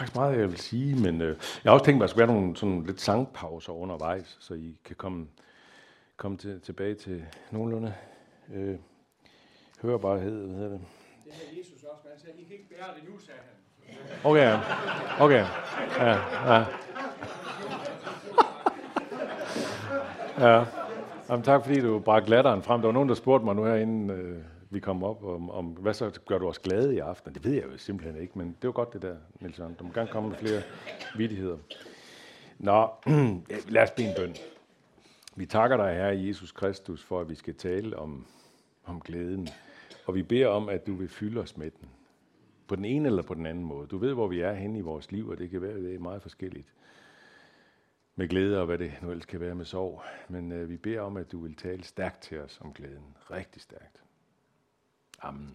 faktisk meget, jeg vil sige, men jeg har også tænkt mig, at der skal være nogle sådan lidt sangpauser undervejs, så I kan komme tilbage til nogenlunde hørbarhed. Hvad hedder det? Det havde Jesus også, men han sagde, I kan ikke bære det nu, sagde han. Okay. Ja. Jamen, tak fordi du bragte latteren frem. Der var nogen, der spurgte mig nu herinde, vi kom op, om hvad så gør du os glade i aften? Det ved jeg jo simpelthen ikke, men det var godt det der, Niels Jørgen. Der må gerne komme med flere vittigheder. Nå, lad os bede en bøn. Vi takker dig, Herre Jesus Kristus, for at vi skal tale om glæden. Og vi beder om, at du vil fylde os med den. På den ene eller på den anden måde. Du ved, hvor vi er henne i vores liv, og det kan være det er meget forskelligt. Med glæde og hvad det nu ellers kan være med sorg. Men vi beder om, at du vil tale stærkt til os om glæden. Rigtig stærkt. Amen.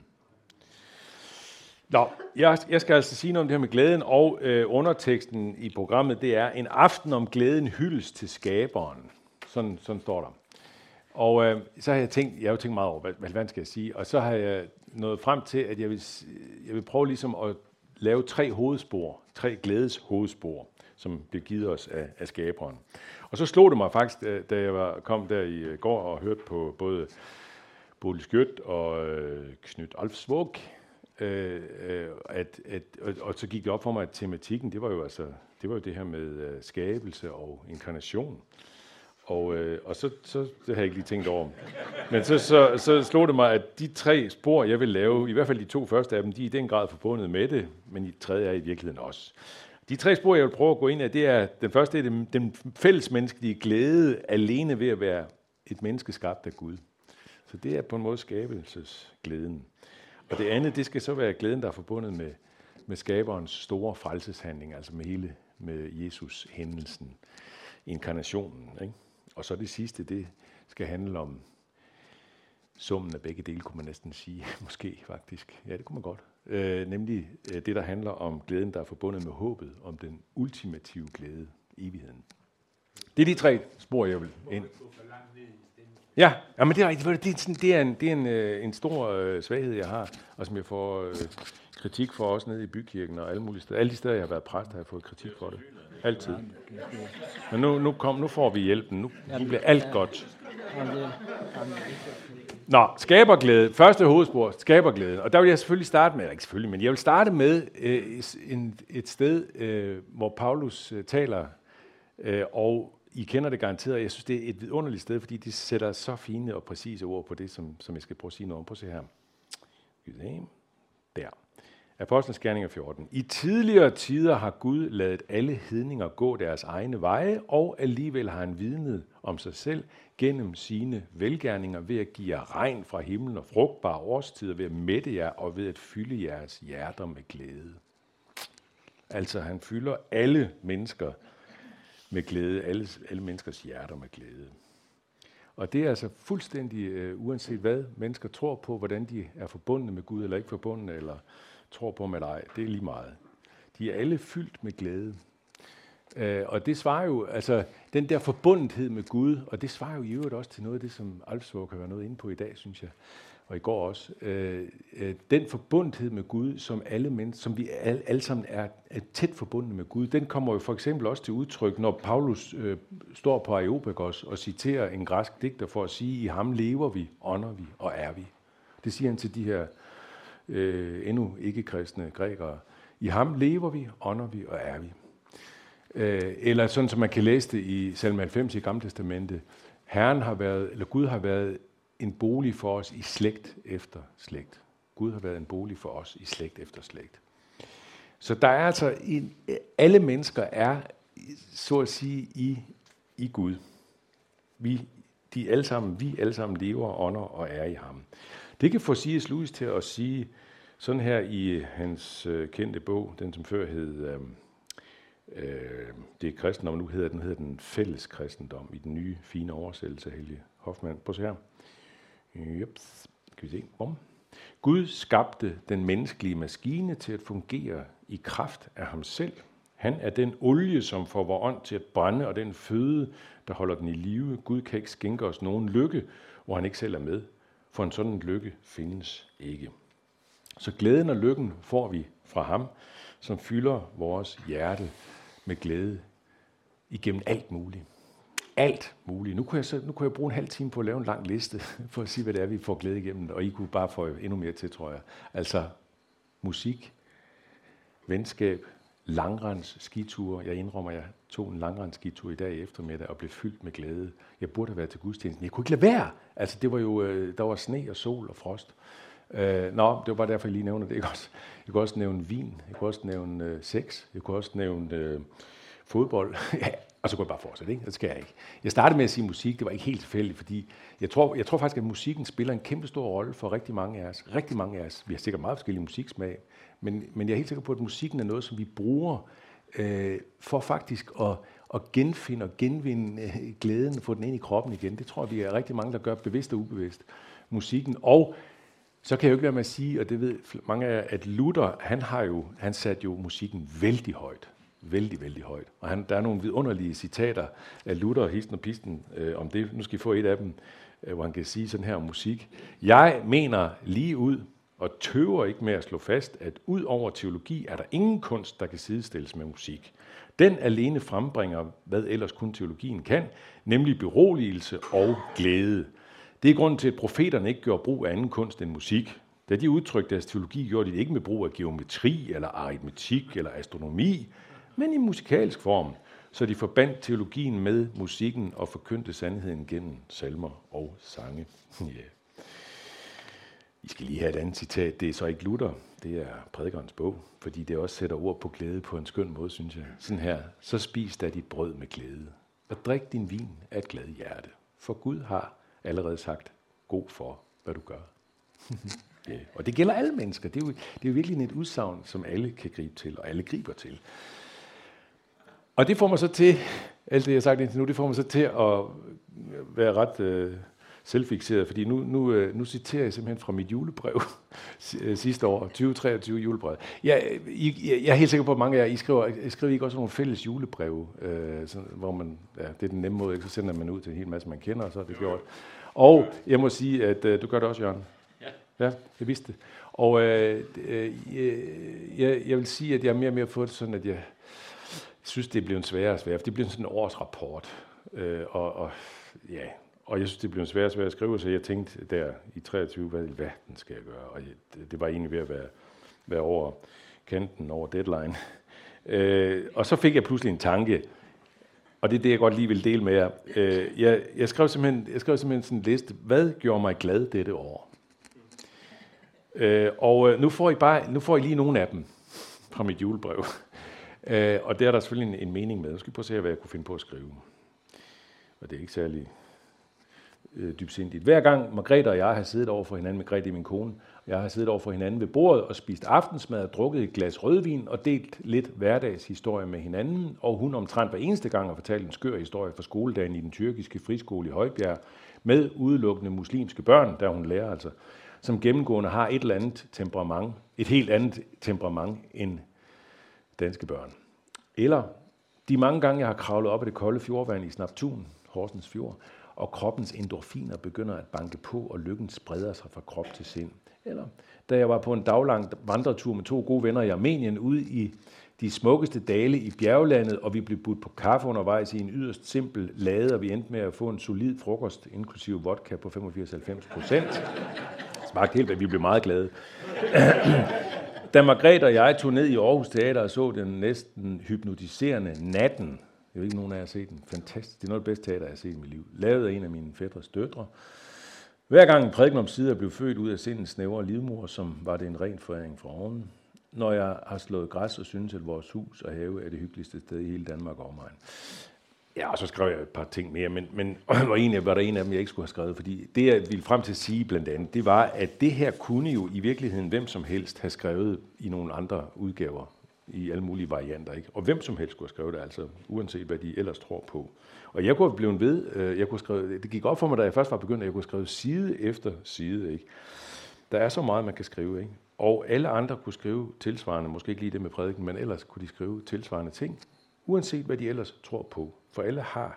Nå, jeg skal altså sige noget om det her med glæden, og underteksten i programmet, det er en aften om glæden hyldes til skaberen. Sådan står der. Og så har jeg tænkt meget over, hvad skal jeg sige, og så har jeg nået frem til, at jeg vil prøve ligesom at lave 3 glædes hovedspor, som bliver givet os af skaberen. Og så slog det mig faktisk, da jeg kom der i går og hørte på både Bodil Skjødt og Knud Alfsvåg, og så gik det op for mig, at tematikken, det var jo det her med skabelse og inkarnation. Og så det har jeg ikke lige tænkt over. Men så slog det mig, at de 3 spor, jeg vil lave, i hvert fald de 2 første af dem, de er i den grad forbundet med det, men de 3 er i virkeligheden også. De 3 spor, jeg vil prøve at gå ind af, det er, den første er den fællesmenneskelige glæde alene ved at være et menneske skabt af Gud. Så det er på en måde skabelsesglæden. Og det andet, det skal så være glæden, der er forbundet med skaberens store frelseshandling, altså med Jesus hændelsen, inkarnationen, ikke? Og så det sidste, det skal handle om summen af begge dele, kunne man næsten sige. Måske faktisk. Ja, det kunne man godt. Nemlig det, der handler om glæden, der er forbundet med håbet, om den ultimative glæde, evigheden. Det er de 3 spor, jeg vil ind. Ja, men det er rigtigt. Det er en stor svaghed, jeg har, og som jeg får kritik for også nede i bykirken og alle mulige steder. Alle de steder, jeg har været præst, har jeg fået kritik for det. Altid. Men nu får vi hjælpen. Nu bliver alt godt. Nå, skaberglæde. Første hovedspor, skaberglæde. Og der vil jeg selvfølgelig starte med, men jeg vil starte med et sted, hvor Paulus taler, og I kender det garanteret. Jeg synes, det er et vidunderligt sted, fordi de sætter så fine og præcise ord på det, som jeg skal prøve at sige noget om. Prøv at se her. Der. Apostlenes Gerninger 14. I tidligere tider har Gud ladet alle hedninger gå deres egne veje, og alligevel har han vidnet om sig selv gennem sine velgerninger ved at give jer regn fra himlen og frugtbare årstider, ved at mætte jer og ved at fylde jeres hjerter med glæde. Altså han fylder alle mennesker med glæde, alle menneskers hjerter med glæde. Og det er altså fuldstændig uanset hvad mennesker tror på, hvordan de er forbundet med Gud eller ikke forbundet, eller tror på med dig, det er lige meget. De er alle fyldt med glæde. Og det svarer jo, altså den der forbundethed med Gud, og det svarer jo i øvrigt også til noget af det, som Alfsvåg kan være noget inde på i dag, synes jeg, og i går også. Den forbundethed med Gud, som vi alle sammen er tæt forbundet med Gud, den kommer jo for eksempel også til udtryk, når Paulus står på Areopagos og citerer en græsk digter for at sige, i ham lever vi, ånder vi og er vi. Det siger han til de her endnu ikke-kristne grækere. I ham lever vi, ånder vi og er vi. Eller sådan, som man kan læse det i Salme 90 i Gamle Testamente. Gud har været en bolig for os i slægt efter slægt. Gud har været en bolig for os i slægt efter slægt. Så der er altså, alle mennesker er, så at sige, i Gud. Vi alle sammen lever, ånder og er i ham. Det kan få C.S. Lewis til at sige sådan her i hans kendte bog, den som før hed det er kristendom, nu hedder den fælles kristendom i den nye fine oversættelse af Helge Hoffmann. Prøv at se her. Skal vi se. Gud skabte den menneskelige maskine til at fungere i kraft af ham selv. Han er den olie, som får vor ånd til at brænde, og den føde, der holder den i live. Gud kan ikke skænke os nogen lykke, hvor han ikke selv er med. For en sådan lykke findes ikke. Så glæden og lykken får vi fra ham, som fylder vores hjerte med glæde igennem alt muligt. Alt muligt. Nu kunne jeg bruge en halv time på at lave en lang liste, for at sige, hvad det er, vi får glæde igennem, og I kunne bare få endnu mere til, tror jeg. Altså musik, venskab, langrens, skiture. Jeg indrømmer, jeg tog en langrens skitur i dag i eftermiddag og blev fyldt med glæde. Jeg burde have været til gudstjenesten. Jeg kunne ikke lade være. Altså, det var jo, der var sne og sol og frost. Det var bare derfor, jeg lige nævner det. Jeg kunne også nævne vin. Jeg kunne også nævne sex. Jeg kunne også nævne fodbold. Og så kunne jeg bare fortsætte, ikke? Det skal jeg ikke. Jeg startede med at sige musik. Det var ikke helt tilfældigt, fordi jeg tror faktisk, at musikken spiller en kæmpe stor rolle for rigtig mange af os. Rigtig mange af os. Vi har sikkert meget forskellige musiksmag. Men jeg er helt sikker på, at musikken er noget, som vi bruger for faktisk at genfinde og genvinde glæden, få den ind i kroppen igen. Det tror jeg, vi er rigtig mange, der gør bevidst og ubevidst. Musikken. Og så kan jeg jo ikke være med at sige, og det ved mange af at Luther, han satte jo musikken vældig højt. Vældig, vældig højt. Og der er nogle vidunderlige citater af Luther, histen og pisten, om det. Nu skal I få et af dem, hvor han kan sige sådan her om musik. Jeg mener lige ud, og tøver ikke med at slå fast, at ud over teologi er der ingen kunst, der kan sidestilles med musik. Den alene frembringer, hvad ellers kun teologien kan, nemlig beroligelse og glæde. Det er grunden til, at profeterne ikke gjorde brug af anden kunst end musik. Da de udtrykte deres teologi, gjorde de det ikke med brug af geometri, eller aritmetik, eller astronomi, men i musikalsk form, så de forbandt teologien med musikken og forkyndte sandheden gennem salmer og sange. Yeah. I skal lige have et andet citat. Det er så ikke Luther, det er prædikerens bog, fordi det også sætter ord på glæde på en skøn måde, synes jeg. Sådan her. Så spis da dit brød med glæde, og drik din vin af et glad hjerte. For Gud har allerede sagt god for, hvad du gør. Yeah. Og det gælder alle mennesker. Det er jo virkelig et udsagn, som alle kan gribe til, og alle griber til. Og det får mig så til, alt det jeg har sagt indtil nu, det får mig så til at være ret selvfikseret, fordi nu citerer jeg simpelthen fra mit julebrev sidste år, 2023 julebrev. Jeg er helt sikker på, at mange af jer, I skriver ikke også nogle fælles julebreve, hvor man, ja, det er den nemme måde, ikke? Så sender man ud til en hel masse, man kender, og så er det gjort. Og jeg må sige, at du gør det også, Jørgen. Ja, jeg vidste det. Og jeg vil sige, at jeg mere og mere fået det sådan, at jeg synes, det er blevet sværere og sværere, for det bliver sådan en årsrapport. Og jeg synes, det blev sværere og sværere at skrive, så jeg tænkte der i 23, hvad i verden skal jeg gøre? Og det var egentlig ved at være over kanten, over deadline. Og så fik jeg pludselig en tanke, og det er det, jeg godt lige vil dele med jer. Jeg skrev simpelthen sådan en liste, hvad gjorde mig glad dette år? Og nu får I lige nogle af dem fra mit julebrev. Og der er der selvfølgelig en mening med. Nu skal I prøve at se, hvad jeg kunne finde på at skrive. Og det er ikke særlig dybsindigt. Hver gang Margrethe og jeg har siddet over for hinanden, Margrethe min kone, og jeg har siddet over for hinanden ved bordet og spist aftensmad og drukket et glas rødvin og delt lidt hverdagshistorie med hinanden, og hun omtrent hver eneste gang har fortalt en skør historie fra skoledagen i den tyrkiske friskole i Højbjerg med udelukkende muslimske børn, der hun lærer altså, som gennemgående har et helt andet temperament end danske børn. Eller de mange gange, jeg har kravlet op af det kolde fjordvand i Snaptun, Horsens Fjord, og kroppens endorfiner begynder at banke på, og lykken spreder sig fra krop til sind. Eller da jeg var på en daglang vandretur med 2 gode venner i Armenien ude i de smukkeste dale i bjerglandet, og vi blev budt på kaffe undervejs i en yderst simpel lade, og vi endte med at få en solid frokost, inklusive vodka på 85-90%. Smagte helt, at vi blev meget glade. Da Margrethe og jeg tog ned i Aarhus Teater og så den næsten hypnotiserende Natten. Jeg ved ikke, nogen af jer har set den. Fantastisk. Det er noget af det bedste teater, jeg har set i mit liv. Lavet af en af mine fædres døtre. Hver gang en prædiken om sider blev født ud af sindens snævre livmor, som var det en ren foræring fra oven. Når jeg har slået græs og synes, at vores hus og have er det hyggeligste sted i hele Danmark og omegn. Ja, og så skrev jeg et par ting mere, men egentlig var der en af dem, jeg ikke skulle have skrevet, fordi det, jeg ville frem til at sige blandt andet, det var, at det her kunne jo i virkeligheden hvem som helst have skrevet i nogle andre udgaver, i alle mulige varianter, ikke? Og hvem som helst skulle have skrevet det, altså uanset hvad de ellers tror på. Og jeg kunne have blevet ved, det gik op for mig, da jeg først var begyndt, at jeg kunne skrive side efter side, ikke? Der er så meget, man kan skrive, ikke? Og alle andre kunne skrive tilsvarende, måske ikke lige det med prædiken, men ellers kunne de skrive tilsvarende ting, uanset hvad de ellers tror på. For alle har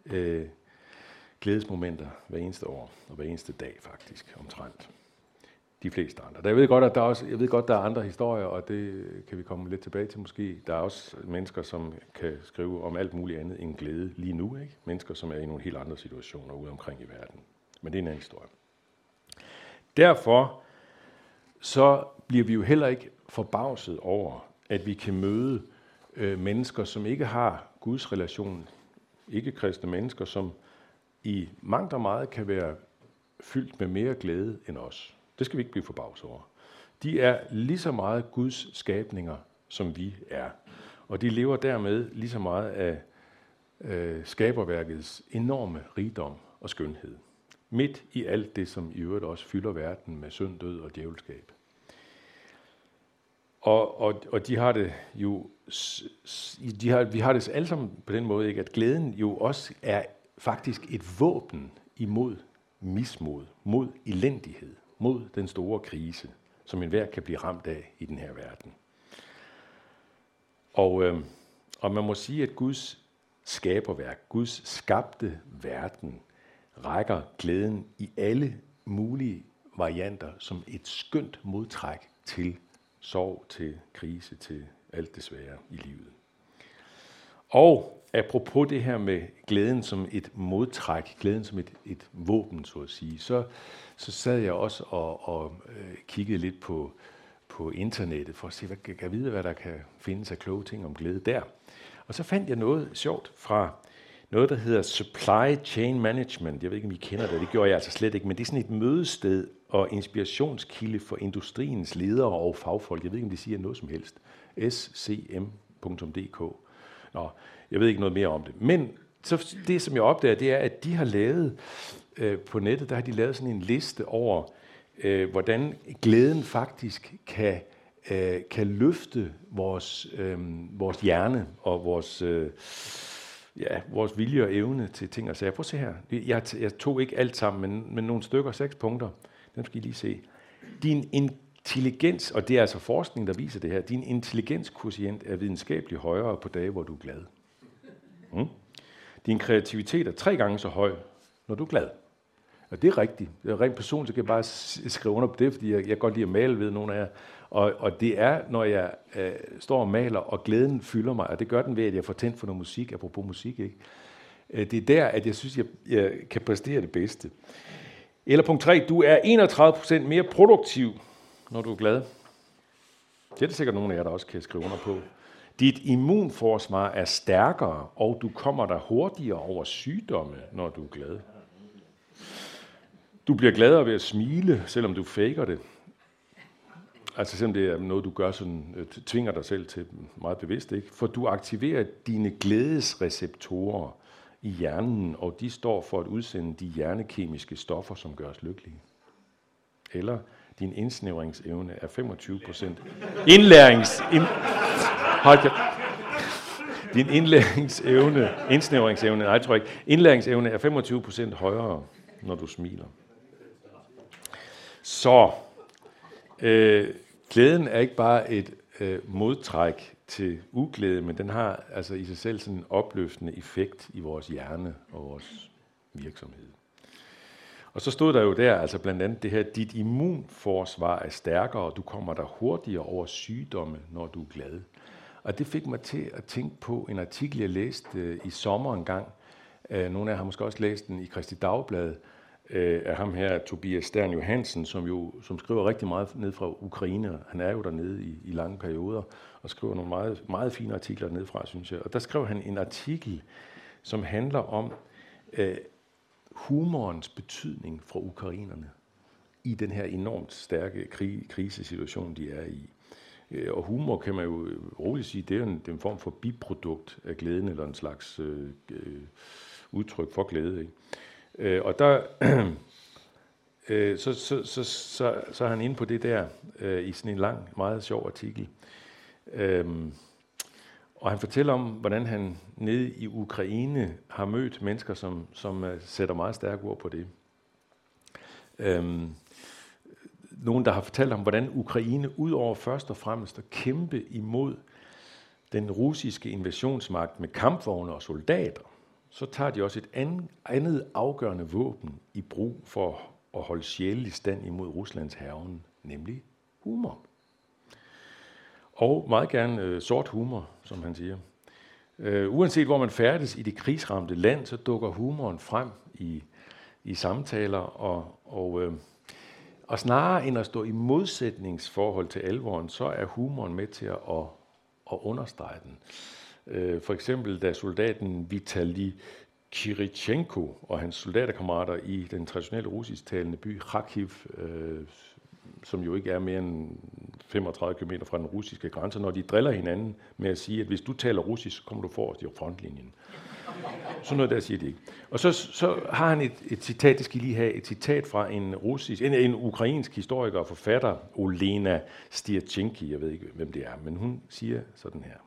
glædesmomenter hver eneste år, og hver eneste dag faktisk, omtrent. de fleste andre. Jeg ved godt, der er andre historier, og det kan vi komme lidt tilbage til måske. Der er også mennesker, som kan skrive om alt muligt andet end glæde lige nu, ikke? Mennesker, som er i nogle helt andre situationer ude omkring i verden. Men det er en anden historie. Derfor så bliver vi jo heller ikke forbavset over, at vi kan møde mennesker, som ikke har Guds relation, ikke kristne mennesker, som i mangt og meget kan være fyldt med mere glæde end os. Det skal vi ikke blive forbavset over. De er lige så meget Guds skabninger, som vi er. Og de lever dermed lige så meget af skaberværkets enorme rigdom og skønhed. Midt i alt det, som i øvrigt også fylder verden med synd, død og djævelskab. Og de har det jo, vi har det alle sammen på den måde, ikke, at glæden jo også er faktisk et våben imod mismod, mod elendighed, mod den store krise, som enhver kan blive ramt af i den her verden. Og man må sige, at Guds skaberværk, Guds skabte verden, rækker glæden i alle mulige varianter som et skønt modtræk til sorg, til krise, til alt det svære i livet. Og apropos det her med glæden som et modtræk, glæden som et våben, så at sige, så sad jeg også og kiggede lidt på internettet for at se, kan vide, hvad der kan findes af kloge ting om glæde der. Og så fandt jeg noget sjovt fra noget, der hedder Supply Chain Management. Jeg ved ikke, om I kender det. Det gjorde jeg altså slet ikke, men det er sådan et mødested og inspirationskilde for industriens ledere og fagfolk. Jeg ved ikke, om de siger noget som helst. scm.dk. Nå, jeg ved ikke noget mere om det. Men så det, som jeg opdager, det er, at de har lavet på nettet, der har de lavet sådan en liste over, hvordan glæden faktisk kan løfte vores hjerne og vores vilje og evne til ting og sager. Prøv at se her. Jeg tog ikke alt sammen, men nogle stykker, 6 punkter. Dem skal I lige se. Din intelligens, og det er altså forskning, der viser det her, din intelligenskvotient er videnskabeligt højere på dage, hvor du er glad. Din kreativitet er 3 gange så høj, når du er glad. Og det er rigtigt. Rent personligt så kan jeg bare skrive under på det, fordi jeg godt lide at male, ved nogle af jer. Og det er, når jeg står og maler, og glæden fylder mig, og det gør den ved, at jeg får tændt for noget musik, apropos musik, ikke? Det er der, at jeg synes, jeg kan præstere det bedste. Eller punkt 3, du er 31% mere produktiv, når du er glad. Det er der sikkert nogle af jer, der også kan skrive under på. Dit immunforsvar er stærkere, og du kommer der hurtigere over sygdomme, når du er glad. Du bliver gladere ved at smile, selvom du faker det. Altså selvom det er noget, du gør sådan, tvinger dig selv til meget bevidst, ikke? For du aktiverer dine glædesreceptorer i hjernen, og de står for at udsende de hjernekemiske stoffer, som gør os lykkelige. Eller din indsnævringsevne er 25%. Din indlæringsevne er 25% højere, når du smiler. Så glæden er ikke bare et modtræk til uglæde, men den har altså i sig selv sådan en opløftende effekt i vores hjerne og vores virksomhed. Og så stod der jo der, altså blandt andet det her, dit immunforsvar er stærkere, og du kommer der hurtigere over sygdomme, når du er glad. Og det fik mig til at tænke på en artikel, jeg læste i sommer en gang. Nogle af jer har måske også læst den i Kristi Dagblad, af ham her, Tobias Stern Johansen, som skriver rigtig meget ned fra Ukraine. Han er jo dernede i lange perioder, og skriver nogle meget, meget fine artikler nedefra, synes jeg. Og der skrev han en artikel, som handler om humorens betydning for ukrainerne i den her enormt stærke krisesituation, de er i. Og humor kan man jo roligt sige, det er en form for biprodukt af glæden, eller en slags udtryk for glæde, ikke? Og der så er han inde på det der i sådan en lang, meget sjov artikel. Og han fortæller om, hvordan han nede i Ukraine har mødt mennesker, som sætter meget stærke ord på det. Nogen, der har fortalt om, hvordan Ukraine udover først og fremmest at kæmpe imod den russiske invasionsmagt med kampvogne og soldater, så tager de også et andet afgørende våben i brug for at holde sjælen i stand imod Ruslands hærgen, nemlig humor. Og meget gerne sort humor, som han siger. Uanset hvor man færdes i det krigsramte land, så dukker humoren frem i samtaler, og snarere end at stå i modsætningsforhold til alvoren, så er humoren med til at understrege den. For eksempel da soldaten Vitali Kirichenko og hans soldaterkammerater i den traditionelle russisktalende by Kharkiv, som jo ikke er mere end 35 km fra den russiske grænse, når de driller hinanden med at sige, at hvis du taler russisk, så kommer du forrest i frontlinjen. Sådan noget der siger de ikke. Og så har han et citat, det skal I lige have, et citat fra en ukrainsk historiker og forfatter, Olena Stierchenki, jeg ved ikke, hvem det er, men hun siger sådan her.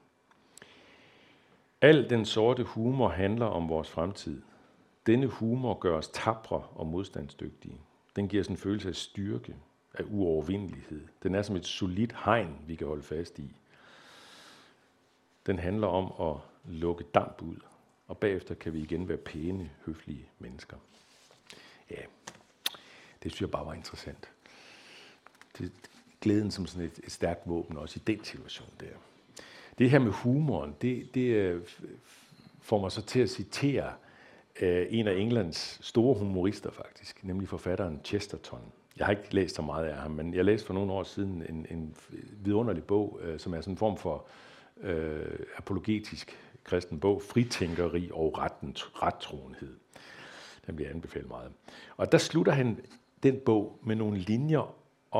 Al den sorte humor handler om vores fremtid. Denne humor gør os tapre og modstandsdygtige. Den giver os en følelse af styrke, af uovervindelighed. Den er som et solidt hegn, vi kan holde fast i. Den handler om at lukke damp ud, og bagefter kan vi igen være pæne, høflige mennesker. Ja, det synes jeg bare var interessant. Det er glæden som sådan et stærkt våben, også i den situation der. Det her med humoren, det får mig så til at citere en af Englands store humorister faktisk, nemlig forfatteren Chesterton. Jeg har ikke læst så meget af ham, men jeg læste for nogle år siden en vidunderlig bog, som er sådan en form for apologetisk kristen bog, Fritænkeri og rettroenhed. Den bliver anbefalet meget. Og der slutter han den bog med nogle linjer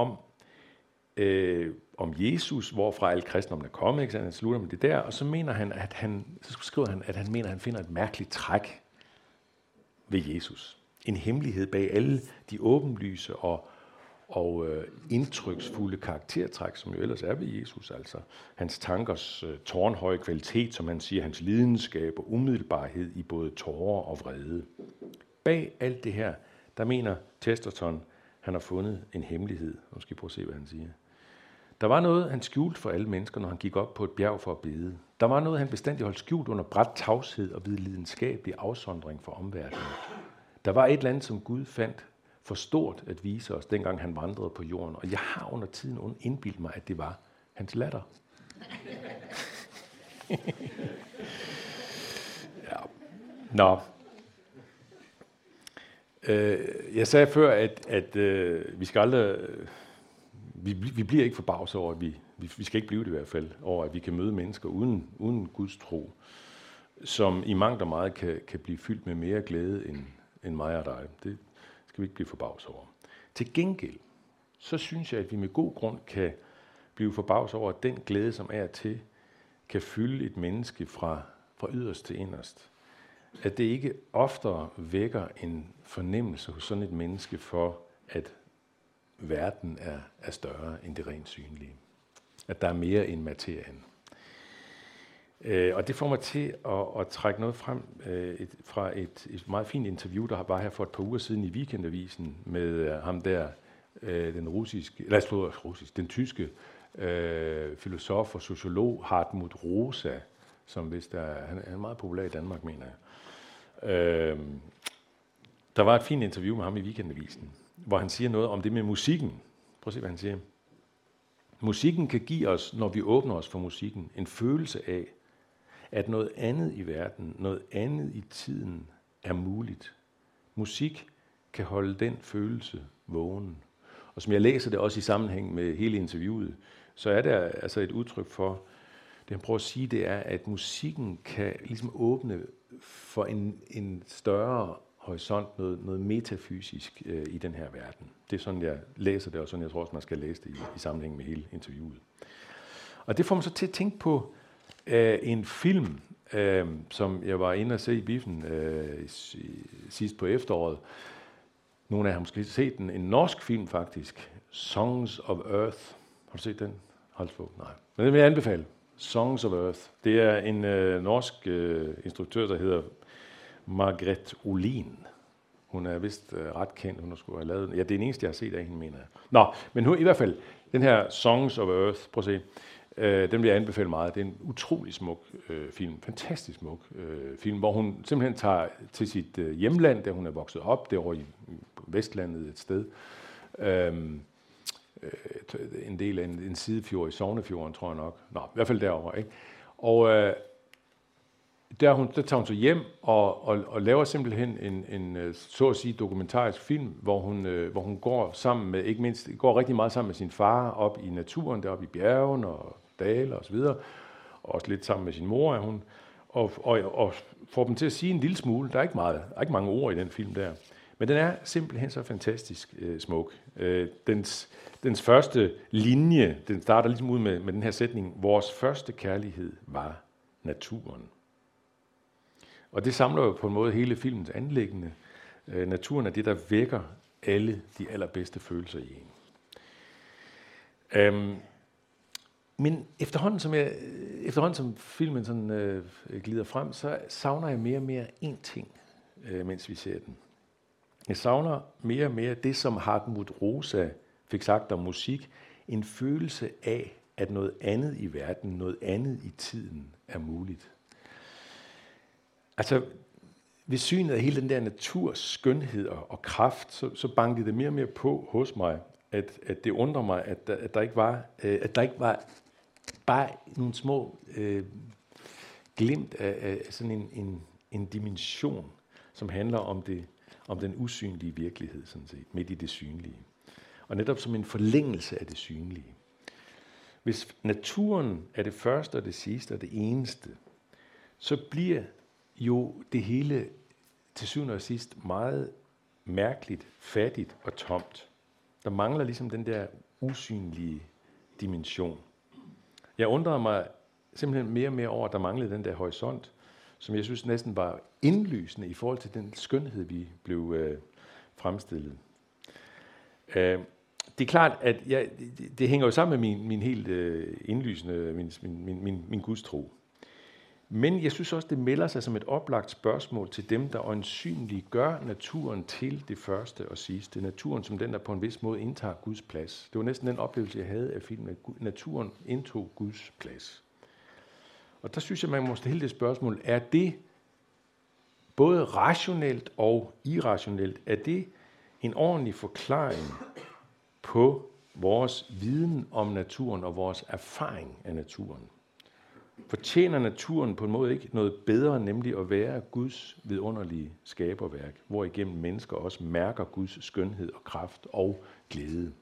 om Jesus, hvorfra al kristendommen er kommet, ikke? Han slutter med det der, og så mener han, så skriver han, at han mener, at han finder et mærkeligt træk ved Jesus. En hemmelighed bag alle de åbenlyse og indtryksfulde karaktertræk, som jo ellers er ved Jesus, altså hans tankers tårnhøje kvalitet, som han siger, hans lidenskab og umiddelbarhed i både tårer og vrede. Bag alt det her, der mener Chesterton, han har fundet en hemmelighed. Nu skal I prøve at se, hvad han siger. Der var noget, han skjulte for alle mennesker, når han gik op på et bjerg for at bede. Der var noget, han bestandig holdt skjult under brat tavshed og ved lidenskabelig afsondring for omverdenen. Der var et eller andet, som Gud fandt for stort at vise os, dengang han vandrede på jorden. Og jeg har under tiden indbildt mig, at det var hans latter. Ja. Nå. Jeg sagde før, at vi skal aldrig... Vi bliver ikke forbavset over, at vi skal ikke blive det i hvert fald, over at vi kan møde mennesker uden Guds tro, som i mangt og meget kan blive fyldt med mere glæde end mig og dig. Det skal vi ikke blive forbavset over. Til gengæld, så synes jeg, at vi med god grund kan blive forbavset over, at den glæde, som er til, kan fylde et menneske fra yderst til inderst. At det ikke oftere vækker en fornemmelse hos sådan et menneske for, at verden er større end det rent synlige. At der er mere end materien. Og det får mig til at trække noget frem fra et meget fint interview, der var her for et par uger siden i Weekendavisen med ham der, den tyske filosof og sociolog Hartmut Rosa, som han er meget populær i Danmark, mener jeg. Der var et fint interview med ham i Weekendavisen, hvor han siger noget om det med musikken. Prøv at se, hvad han siger. Musikken kan give os, når vi åbner os for musikken, en følelse af, at noget andet i verden, noget andet i tiden er muligt. Musik kan holde den følelse vågen. Og som jeg læser det også i sammenhæng med hele interviewet, så er det altså et udtryk for, det han prøver at sige, det er, at musikken kan ligesom åbne for en større horisont, noget metafysisk i den her verden. Det er sådan, jeg læser det, og sådan jeg tror også, man skal læse det i sammenhæng med hele interviewet. Og det får mig så til at tænke på en film, som jeg var inde og se i biffen sidst på efteråret. Nogle af jer har måske set den. En norsk film faktisk. Songs of Earth. Har du set den? Halsbog? Nej. Men det vil jeg anbefale. Songs of Earth. Det er en norsk instruktør, der hedder Margrethe Olin. Hun er vist ret kendt, hun har skulle have lavet den. Ja, det er den eneste, jeg har set af hende, mener jeg. Nå, men hun, i hvert fald, den her Songs of Earth, prøv at se, den vil jeg anbefale meget. Det er en utrolig smuk film, fantastisk smuk film, hvor hun simpelthen tager til sit hjemland, der hun er vokset op, derovre i Vestlandet et sted. en del af en sidefjord i Sognefjorden, tror jeg nok. Nå, i hvert fald derovre, ikke? Og der tager hun så hjem og laver simpelthen en så at sige dokumentarisk film, hvor hun går sammen med, ikke mindst, går rigtig meget sammen med sin far op i naturen, deroppe i bjergene og dale og så videre, og også lidt sammen med sin mor er hun, og får dem til at sige en lille smule. Der er ikke mange ord i den film der, men den er simpelthen så fantastisk smuk. Dens første linje, den starter ligesom ud med den her sætning: vores første kærlighed var naturen. Og det samler jo på en måde hele filmens anliggende. Naturen er det, der vækker alle de allerbedste følelser i en. Men efterhånden som filmen sådan, glider frem, så savner jeg mere og mere én ting, mens vi ser den. Jeg savner mere og mere det, som Hartmut Rosa fik sagt om musik, en følelse af, at noget andet i verden, noget andet i tiden er muligt. Altså, ved synet af hele den der naturs skønhed og kraft, så bankede det mere og mere på hos mig, at det undrer mig, at der ikke var bare nogle små glimt af sådan en dimension, som handler om den usynlige virkelighed, sådan set, midt i det synlige. Og netop som en forlængelse af det synlige. Hvis naturen er det første og det sidste og det eneste, så bliver jo det hele til syvende og sidst meget mærkeligt, fattigt og tomt. Der mangler ligesom den der usynlige dimension. Jeg undrede mig simpelthen mere og mere over, at der manglede den der horisont, som jeg synes næsten var indlysende i forhold til den skønhed, vi blev fremstillet. Det er klart, at det hænger jo sammen med min helt indlysende, min gudstro. Men jeg synes også, det melder sig som et oplagt spørgsmål til dem, der øjensynligt gør naturen til det første og sidste. Naturen som den, der på en vis måde indtager Guds plads. Det var næsten den oplevelse, jeg havde af filmen, at naturen indtog Guds plads. Og der synes jeg, man må stille det spørgsmål, er det både rationelt og irrationelt, er det en ordentlig forklaring på vores viden om naturen og vores erfaring af naturen? Fortjener naturen på en måde ikke noget bedre, nemlig at være Guds vidunderlige skaberværk, hvor igennem mennesker også mærker Guds skønhed og kraft og glæde?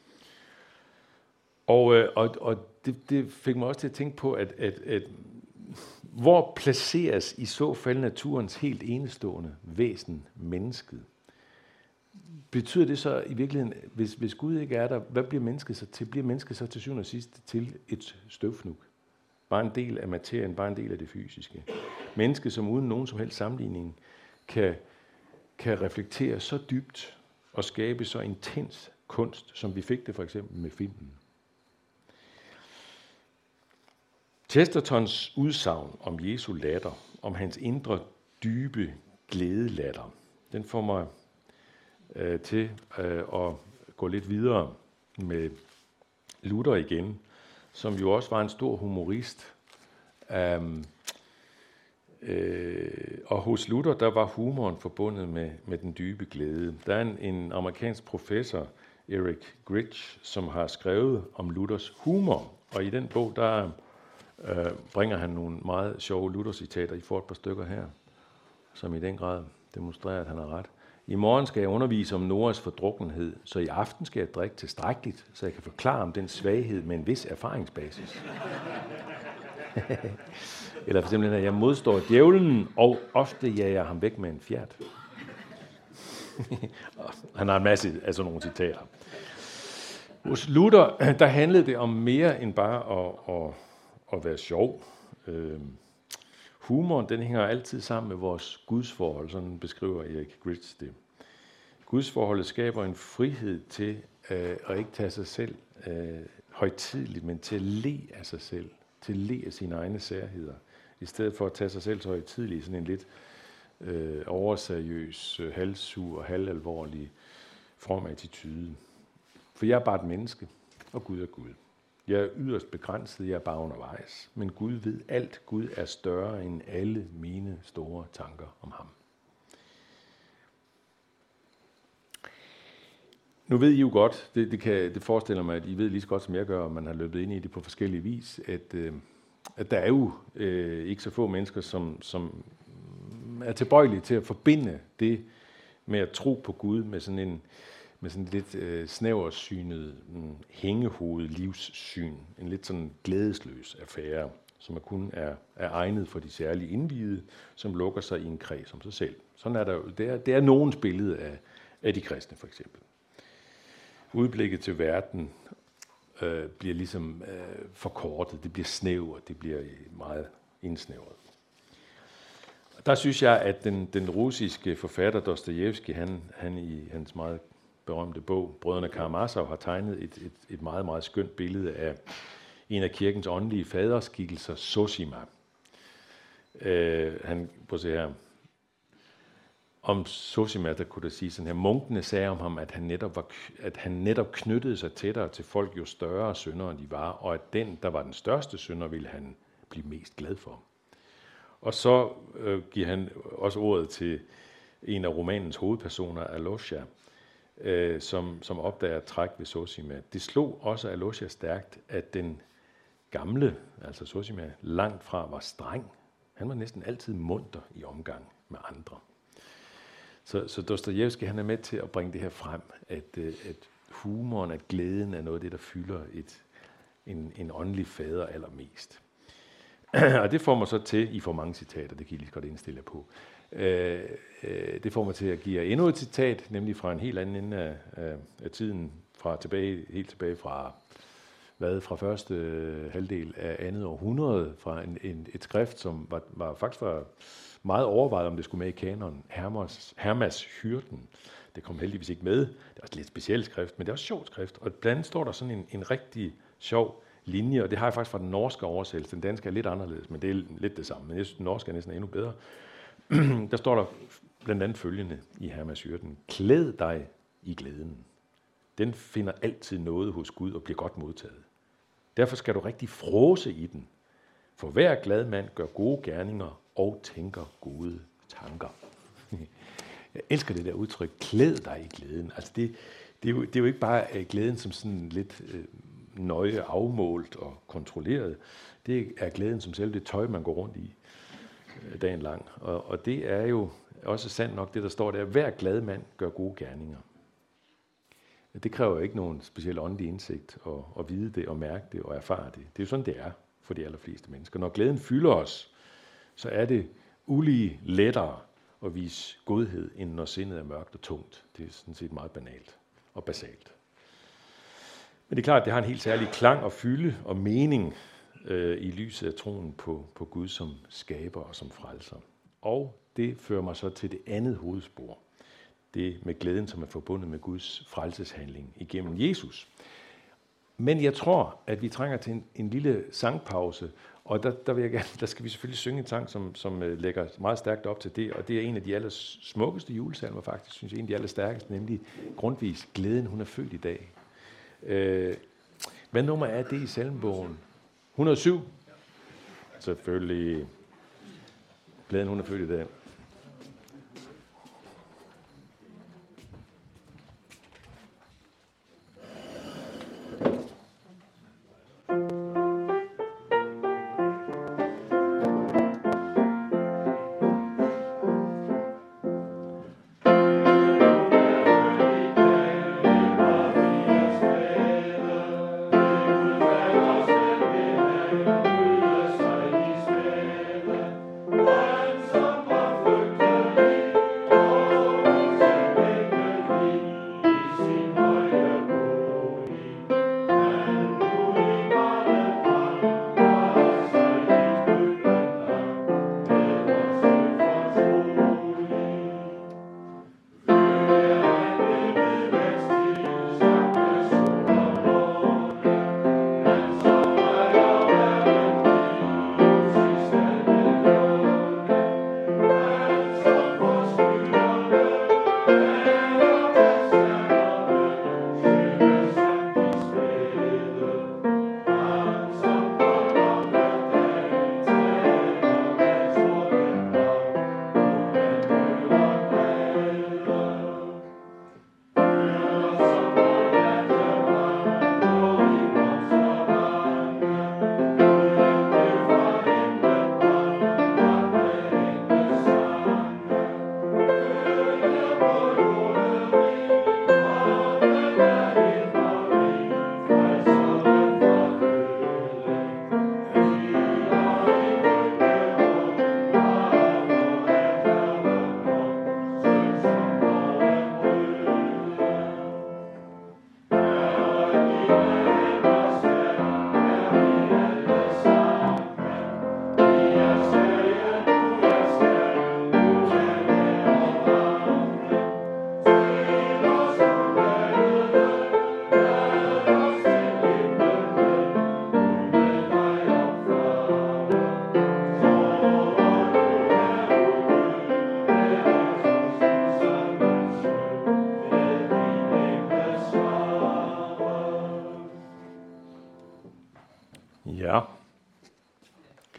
Og det fik mig også til at tænke på, at hvor placeres i så fald naturens helt enestående væsen, mennesket? Betyder det så i virkeligheden, hvis Gud ikke er der, hvad bliver mennesket så til? Bliver mennesket så til syvende og sidst til et støvfnug? Bare en del af materien, bare en del af det fysiske. Mennesket, som uden nogen som helst sammenligning kan reflektere så dybt og skabe så intens kunst, som vi fik det for eksempel med filmen. Chestertons udsagn om Jesu latter, om hans indre dybe glædelatter, den får mig til at gå lidt videre med Luther igen, som jo også var en stor humorist. Og hos Luther, der var humoren forbundet med den dybe glæde. Der er en amerikansk professor, Eric Gritch, som har skrevet om Luthers humor. Og i den bog, der bringer han nogle meget sjove Luther-citater. I får et par stykker her, som i den grad demonstrerer, at han har ret. I morgen skal jeg undervise om Noahs fordrukkenhed, så i aften skal jeg drikke tilstrækkeligt, så jeg kan forklare om den svaghed med en vis erfaringsbasis. Eller for eksempel, at jeg modstår djævlen, og ofte jager jeg ham væk med en fjert. Han har en masse af sådan nogle citater. Hos Luther, der handlede det om mere end bare at være sjov. Humoren, den hænger altid sammen med vores gudsforhold, sådan beskriver Erik Gritz det. Gudsforholdet skaber en frihed til at ikke tage sig selv højtideligt, men til at le af sig selv, til at le af sine egne særheder, i stedet for at tage sig selv så højtideligt, sådan en lidt overseriøs, halvsur og halvalvorlig from attitude. For jeg er bare et menneske, og Gud er Gud. Jeg er yderst begrænset, jeg er bare undervejs. Men Gud ved alt. Gud er større end alle mine store tanker om ham. Nu ved I jo godt, det forestiller mig, at I ved lige så godt som jeg gør, og man har løbet ind i det på forskellige vis, at der er jo ikke så få mennesker, som er tilbøjelige til at forbinde det med at tro på Gud med sådan en lidt snæversynet hængehoved livssyn, en lidt sådan glædesløs affære, som kun er egnet for de særlige indviede, som lukker sig i en kreds om sig selv. Sådan er der jo. Det er nogens billede af de kristne for eksempel. Udblikket til verden bliver ligesom forkortet, det bliver snævert, det bliver meget indsnævret. Der synes jeg, at den russiske forfatter Dostojevskij, han i hans meget berømte bog, Brødrene Karamazov, har tegnet et meget, meget skønt billede af en af kirkens åndelige faderskikkelser, Zosima. Prøv at se her. Om Zosima, der kunne der sige sådan her, munkene sagde om ham, at han netop knyttede sig tættere til folk, jo større syndere de var, og at den, der var den største synder, ville han blive mest glad for. Og så giver han også ordet til en af romanens hovedpersoner, Alosha, som opdager træk ved Zosima. Det slog også Alosha stærkt, at den gamle, altså Zosima, langt fra var streng. Han var næsten altid munter i omgang med andre. Så Dostojevskij, han er med til at bringe det her frem, at humoren, at glæden er noget af det, der fylder en åndelig fader allermest. Og det får mig så til, I får mange citater, det kan I lige godt indstille på. Det får mig til at give jer endnu et citat, nemlig fra en helt anden ende af tiden, helt tilbage fra første halvdel af andet århundrede, fra et skrift, som faktisk var meget overvejet, om det skulle med i kanonen, Hermas Hyrden. Det kom heldigvis ikke med. Det er også et lidt specielt skrift, men det er også sjovt skrift. Og blandt andet står der sådan en rigtig sjov linje, og det har jeg faktisk fra den norske oversættelse. Den danske er lidt anderledes, men det er lidt det samme. Men jeg synes, den norske er næsten endnu bedre. Der står der blandt andet følgende i Hermas Hyrden. Klæd dig i glæden. Den finder altid noget hos Gud og bliver godt modtaget. Derfor skal du rigtig fråse i den. For hver glad mand gør gode gerninger og tænker gode tanker. Jeg elsker det der udtryk, klæd dig i glæden. Altså det er jo ikke bare glæden som sådan lidt nøje afmålt og kontrolleret. Det er glæden som selv det tøj, man går rundt i dagen lang. Og det er jo også sandt nok, det der står der, hver glad mand gør gode gerninger. Det kræver jo ikke nogen speciel åndelig indsigt at vide det og mærke det og erfare det. Det er jo sådan, det er for de allerfleste mennesker. Når glæden fylder os, så er det ulige lettere at vise godhed, end når sindet er mørkt og tungt. Det er sådan set meget banalt og basalt. Men det er klart, at det har en helt særlig klang og fylde og mening i lyset af troen på Gud som skaber og som frelser. Og det fører mig så til det andet hovedspor. Det med glæden, som er forbundet med Guds frelseshandling igennem Jesus. Men jeg tror, at vi trænger til en lille sangpause, og der skal vi selvfølgelig synge en sang, som lægger meget stærkt op til det, og det er en af de allersmukkeste julesalmer faktisk, synes jeg, en af de allerstærkeste, nemlig Grundtvigs Glæden, hun er født i dag. Hvad nummer er det i salmebogen? 107? Selvfølgelig. Glæden, hun er født i dag. Som var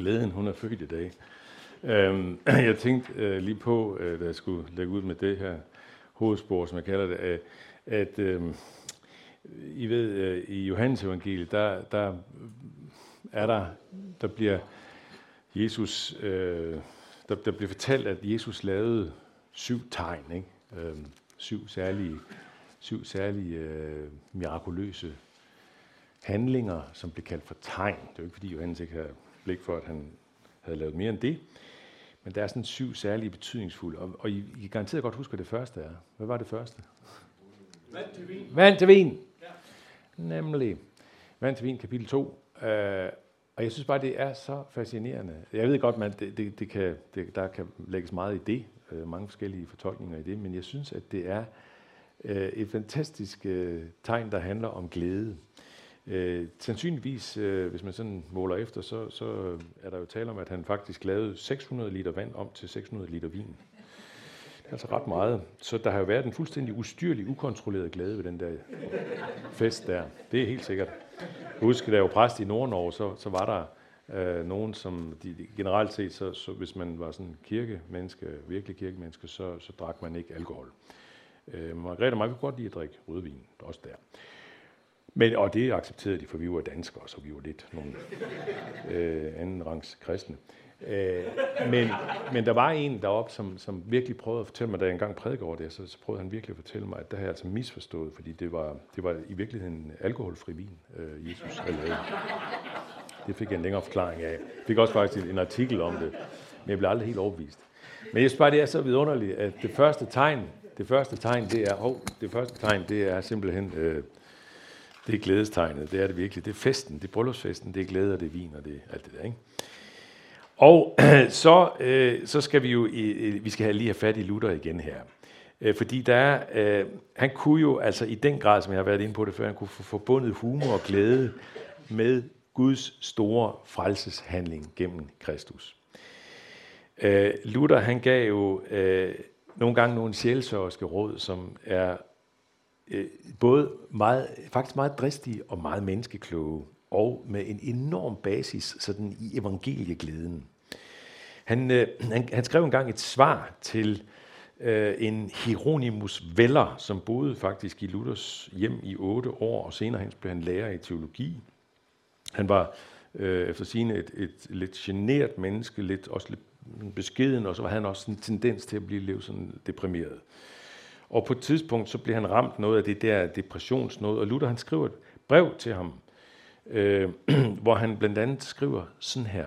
Glæden, hun er født i dag. Jeg tænkte lige på, da jeg skulle lægge ud med det her hovedspor, som jeg kalder det, at I ved, i Johannes evangeliet, der bliver Jesus, der bliver fortalt, at Jesus lavede 7 tegn, ikke? 7 særlige mirakuløse handlinger, som blev kaldt for tegn. Det er jo ikke, fordi Johannes ikke havde blik for, at han havde lavet mere end det. Men der er sådan 7 særlige betydningsfulde. Og I kan garanteret godt huske, hvad det første er. Hvad var det første? Vand til vin. Vand til vin. Ja. Nemlig. Vand til vin, kapitel 2. Og jeg synes bare, det er så fascinerende. Jeg ved godt, at der kan lægges meget i det. Mange forskellige fortolkninger i det. Men jeg synes, at det er et fantastisk tegn, der handler om glæde. Sandsynligvis, hvis man sådan måler efter, så er der jo tale om, at han faktisk lavede 600 liter vand om til 600 liter vin. Det er altså ret meget. Så der har jo været en fuldstændig ustyrlig, ukontrolleret glæde ved den der fest der. Det er helt sikkert. Husk, da jeg var præst i Nord-Norge, så var der nogen, som generelt set, så hvis man var sådan virkelig kirkemenneske, så drak man ikke alkohol. Margrethe og mig kunne godt lide at drikke rødvin, også der. Og det accepterede de, for vi var danskere, så vi var lidt nogle anden rangs kristne. Men der var en deroppe, som virkelig prøvede at fortælle mig, da jeg engang prædikede over det, så prøvede han virkelig at fortælle mig, at det havde jeg altså misforstået, fordi det var i virkeligheden alkoholfri vin, Jesus havde lavet. Det fik jeg en længere forklaring af. Jeg fik også faktisk en artikel om det, men jeg blev aldrig helt overbevist. Men jeg synes bare, det er så vidunderligt, at det første tegn, det er simpelthen det er glædestegnet. Det er det virkelig. Det er festen, det er bryllupsfesten, det er glæde, og det er vin, og det er alt det der, ikke? Og så skal vi jo vi skal lige have fat i Luther igen her. Fordi han kunne jo altså i den grad, som jeg har været inde på det før, han kunne få forbundet humor og glæde med Guds store frelseshandling gennem Kristus. Luther, han gav jo nogle gange nogle sjælsørgerske råd, som er både faktisk meget dristige og meget menneskekloge, og med en enorm basis sådan i evangelieglæden. Han skrev engang et svar til en Hieronymus Weller, som boede faktisk i Luthers hjem i 8 år, og senere blev han lærer i teologi. Han var efter sigende et lidt genert menneske, også lidt beskeden, og så var han også en tendens til at blive lidt sådan deprimeret. Og på et tidspunkt, så blev han ramt noget af det der depressionsnåde, og Luther, han skriver et brev til ham, hvor han blandt andet skriver sådan her: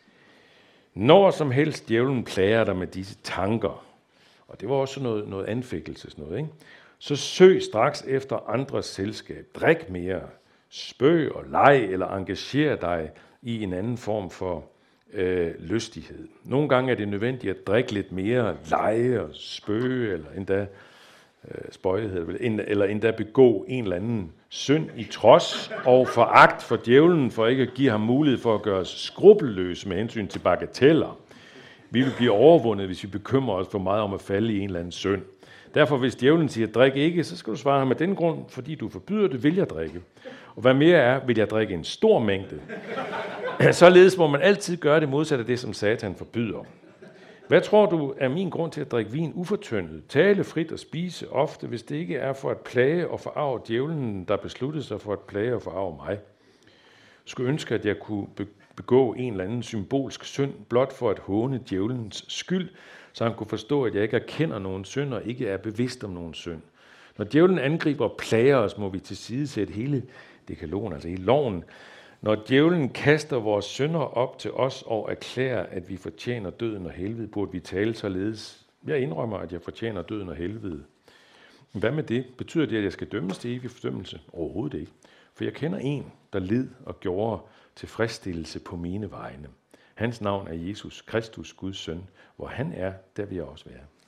Når som helst djævlen plager dig med disse tanker, og det var også noget anfægtelse, sådan noget, ikke? Så søg straks efter andres selskab, drik mere, spøg og leg, eller engager dig i en anden form for lystighed. Nogle gange er det nødvendigt at drikke lidt mere, lege og spøge, eller endda spøjighed, eller endda begå en eller anden synd i trods og foragt for djævlen, for ikke at give ham mulighed for at gøre os skrupelløse med hensyn til bagateller. Vi vil blive overvundet, hvis vi bekymrer os for meget om at falde i en eller anden synd. Derfor, hvis djævlen siger, drik ikke, så skal du svare ham af den grund, fordi du forbyder det, vil jeg drikke. Og hvad mere er, vil jeg drikke en stor mængde. Således må man altid gøre det modsatte af det, som Satan forbyder. Hvad tror du er min grund til at drikke vin ufortyndet, tale frit og spise ofte, hvis det ikke er for at plage og forarve djævlen, der besluttede sig for at plage og forarve mig? Jeg skulle ønske, at jeg kunne begå en eller anden symbolsk synd, blot for at håne djævelens skyld, så han kunne forstå, at jeg ikke erkender nogen synd og ikke er bevidst om nogen synd. Når djævlen angriber og plager os, må vi tilsidesætte hele dekalogen, altså hele loven. Når djævlen kaster vores synder op til os og erklærer, at vi fortjener døden og helvede, burde vi tale således: Jeg indrømmer, at jeg fortjener døden og helvede. Hvad med det? Betyder det, at jeg skal dømmes til evig fordømmelse? Overhovedet ikke. For jeg kender en, der led og gjorde tilfredsstillelse på mine vegne. Hans navn er Jesus Kristus, Guds søn. Hvor han er, der vil jeg også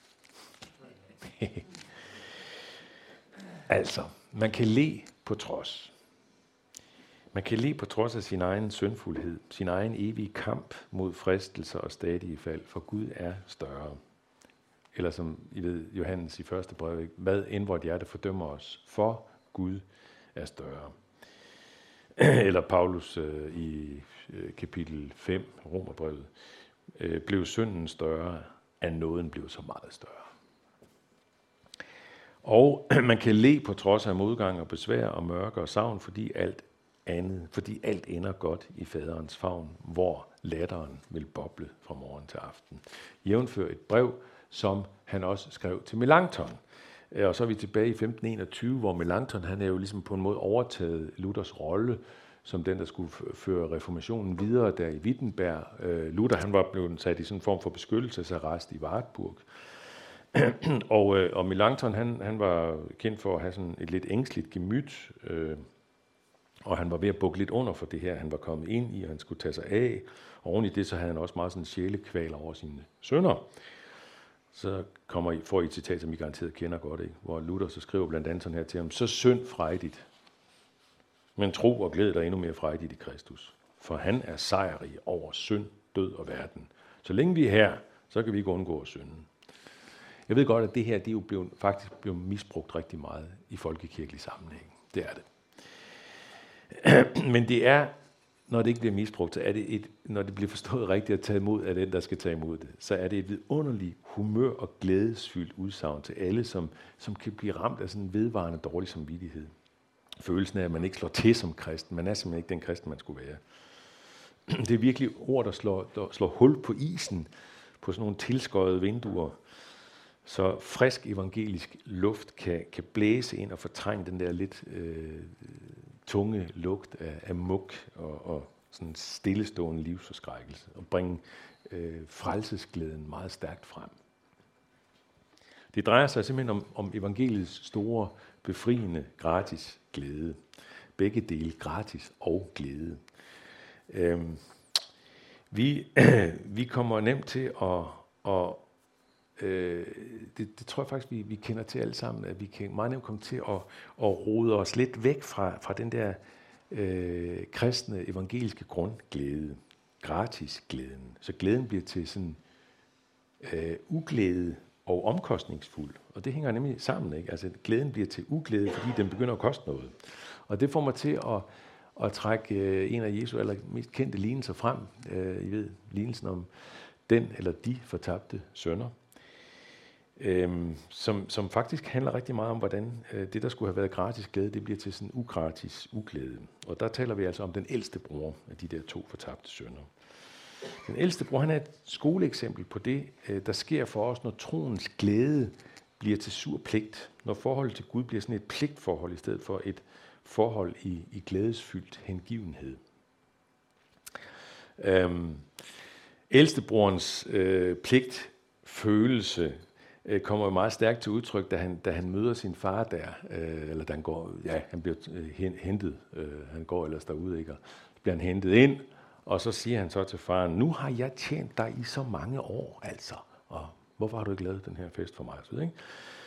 være. Altså, man kan le på trods. Man kan le på trods af sin egen syndfuldhed, sin egen evige kamp mod fristelser og stadige fald, for Gud er større. Eller som I ved, Johannes i første brev, hvad end vort hjerte fordømmer os, for Gud er større. eller Paulus i kapitel 5, Romerbrevet, blev synden større, at nåden blev så meget større. Og man kan le på trods af modgang og besvær og mørke og savn, fordi alt ender godt i faderens favn, hvor latteren vil boble fra morgen til aften. Jævnfør et brev, som han også skrev til Melanchthon. Og så er vi tilbage i 1521, hvor Melanchthon, han er jo ligesom på en måde overtaget Luthers rolle, som den, der skulle føre reformationen videre der i Wittenberg. Luther, han var blevet sat i sådan en form for beskyttelsesarrest i Wartburg. og Melanchthon, han var kendt for at have sådan et lidt ængstligt gemyt, og han var ved at bukke lidt under for det her, han var kommet ind i, og han skulle tage sig af. Og oven i det, så havde han også meget sådan sjælekval over sine sønner. Så får I et citat, som I garanteret kender godt, ikke? Hvor Luther så skriver blandt andet sådan her til ham: så synd frejdigt, men tro og glæd dig endnu mere frejdigt i Kristus. For han er sejrig over synd, død og verden. Så længe vi er her, så kan vi ikke undgå at synde. Jeg ved godt, at det her det er jo faktisk blevet misbrugt rigtig meget i folkekirkelig sammenhæng. Det er det. Men det er, når det ikke bliver misbrugt, så er det når det bliver forstået rigtigt at tage imod af den, der skal tage imod det, så er det et vidunderligt humør og glædesfyldt udsagn til alle, som kan blive ramt af sådan en vedvarende dårlig samvittighed. Følelsen af, at man ikke slår til som kristen. Man er simpelthen ikke den kristen, man skulle være. Det er virkelig ord, der slår hul på isen, på sådan nogle tilskøjede vinduer, så frisk evangelisk luft kan blæse ind og fortrænge den der lidt tunge lugt af muk og sådan stillestående livsforskrækkelse, og bringe frelsesglæden meget stærkt frem. Det drejer sig simpelthen om evangeliets store, befriende, gratis glæde. Begge dele, gratis og glæde. Vi kommer nemt til det tror jeg faktisk, vi kender til alle sammen, at vi kan meget nemt komme til at rode os lidt væk fra den der kristne, evangeliske grundglæde, gratisglæden. Så glæden bliver til sådan uglæde og omkostningsfuld. Og det hænger nemlig sammen, ikke? Altså glæden bliver til uglæde, fordi den begynder at koste noget. Og det får mig til at trække en af Jesu allermest kendte lignelser frem. I ved, lignelsen om den eller de fortabte sønner. Som faktisk handler rigtig meget om, hvordan det, der skulle have været gratis glæde, det bliver til sådan ugratis uglæde. Og der taler vi altså om den ældste bror af de der 2 fortabte sønner. Den ældste bror, han er et skoleeksempel på det, der sker for os, når troens glæde bliver til sur pligt. Når forholdet til Gud bliver sådan et pligtforhold i stedet for et forhold i glædesfyldt hengivenhed. Ældstebrorens pligtfølelse kommer meget stærkt til udtryk, da han møder sin far der, eller da han går, han bliver hentet, han går ellers derude, ikke? Og så bliver han hentet ind, og så siger han så til faren: nu har jeg tjent dig i så mange år, altså, og hvorfor har du ikke lavet den her fest for mig? Så, ikke?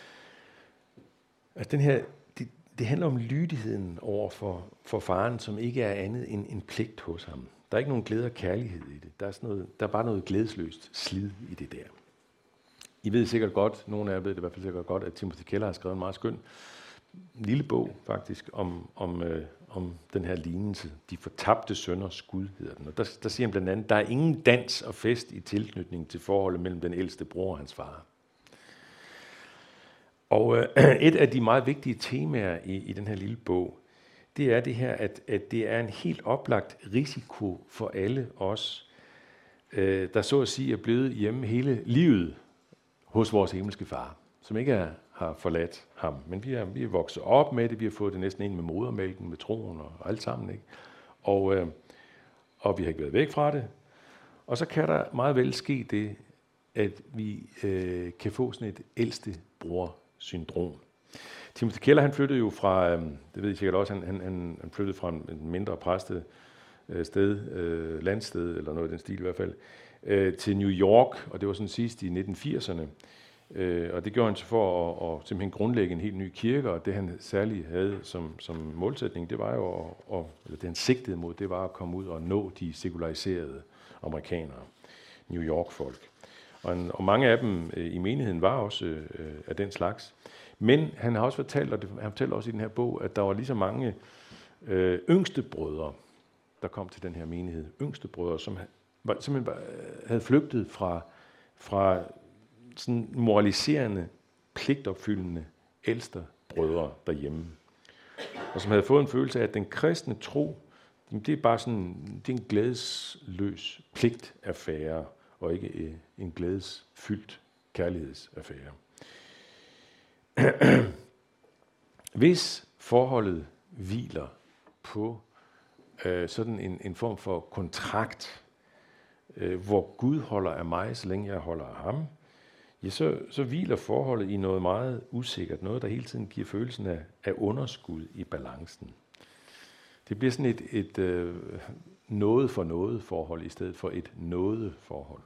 Altså den her, det handler om lydigheden over for faren, som ikke er andet end en pligt hos ham. Der er ikke nogen glæde og kærlighed i det. Der er bare noget glædesløst slid i det der. I ved sikkert godt, nogle af jer ved det i hvert fald sikkert godt, at Timothy Keller har skrevet en meget skøn lille bog faktisk om den her lignelse. De fortabte sønners Gud hedder den. Og der siger han blandt andet, der er ingen dans og fest i tilknytning til forholdet mellem den ældste bror og hans far. Og et af de meget vigtige temaer i den her lille bog, det er det her, at det er en helt oplagt risiko for alle os, der så at sige er blevet hjemme hele livet hos vores himmelske far, som ikke har forladt ham. Men vi er vokset op med det, vi har fået det næsten ind med modermælken, med troen og alt sammen, ikke? Og vi har ikke været væk fra det. Og så kan der meget vel ske det, at vi kan få sådan et ældste bror-syndrom. Timothy Keller, han flyttede jo fra, det ved I sikkert også, han flyttede fra en mindre præsted landsted, eller noget i den stil i hvert fald, til New York, og det var sådan sidst i 1980'erne. Og det gjorde han så for at simpelthen grundlægge en helt ny kirke, og det han særligt havde som målsætning, det var jo, eller det han sigtede mod, det var at komme ud og nå de sekulariserede amerikanere, New York-folk. Og mange af dem i menigheden var også af den slags. Men han har også fortalt, og han fortæller også i den her bog, at der var lige så mange yngste brødre, der kom til den her menighed. Yngste brødre, som simpelthen havde flygtet fra sådan moraliserende, pligtopfyldende ældste brødre derhjemme. Og som havde fået en følelse af, at den kristne tro, det er bare sådan, det er en glædesløs pligtaffære, og ikke en glædesfyldt kærlighedsaffære. Hvis forholdet hviler på sådan en form for kontrakt, hvor Gud holder af mig, så længe jeg holder af ham, ja, så hviler forholdet i noget meget usikkert, noget, der hele tiden giver følelsen af underskud i balancen. Det bliver sådan et noget for noget forhold, i stedet for et nådeforhold.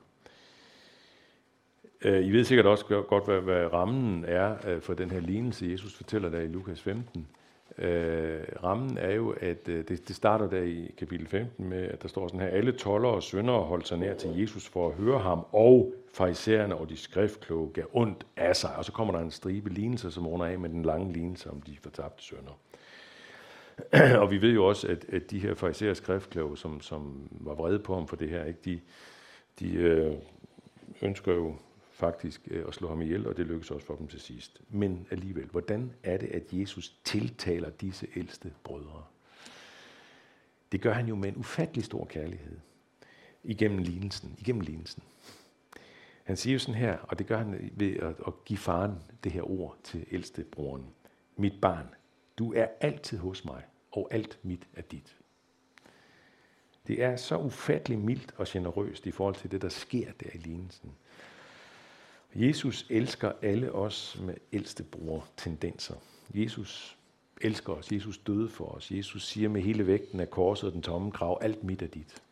I ved sikkert også godt, hvad rammen er for den her lignelse, Jesus fortæller der i Lukas 15. Rammen er jo, at det starter der i kapitel 15 med, at der står sådan her, alle toldere og syndere holdt sig nær til Jesus for at høre ham, og farisæerne og de skriftkloge gav ondt af sig. Og så kommer der en stribe lignelser, som runder af med den lange lignelse om de fortabte synder. Og vi ved jo også, at de her farisæer og skriftkloge, som var vrede på ham for det her, ikke, de ønsker jo faktisk at slå ham ihjel, og det lykkes også for dem til sidst. Men alligevel, hvordan er det, at Jesus tiltaler disse ældste brødre? Det gør han jo med en ufattelig stor kærlighed igennem lignelsen. Han siger jo sådan her, og det gør han ved at give faren det her ord til ældste broren. Mit barn, du er altid hos mig, og alt mit er dit. Det er så ufattelig mildt og generøst i forhold til det, der sker der i lignelsen. Jesus elsker alle os med ældstebror-tendenser. Jesus elsker os. Jesus døde for os. Jesus siger med hele vægten af korset og den tomme grav, alt mit er dit.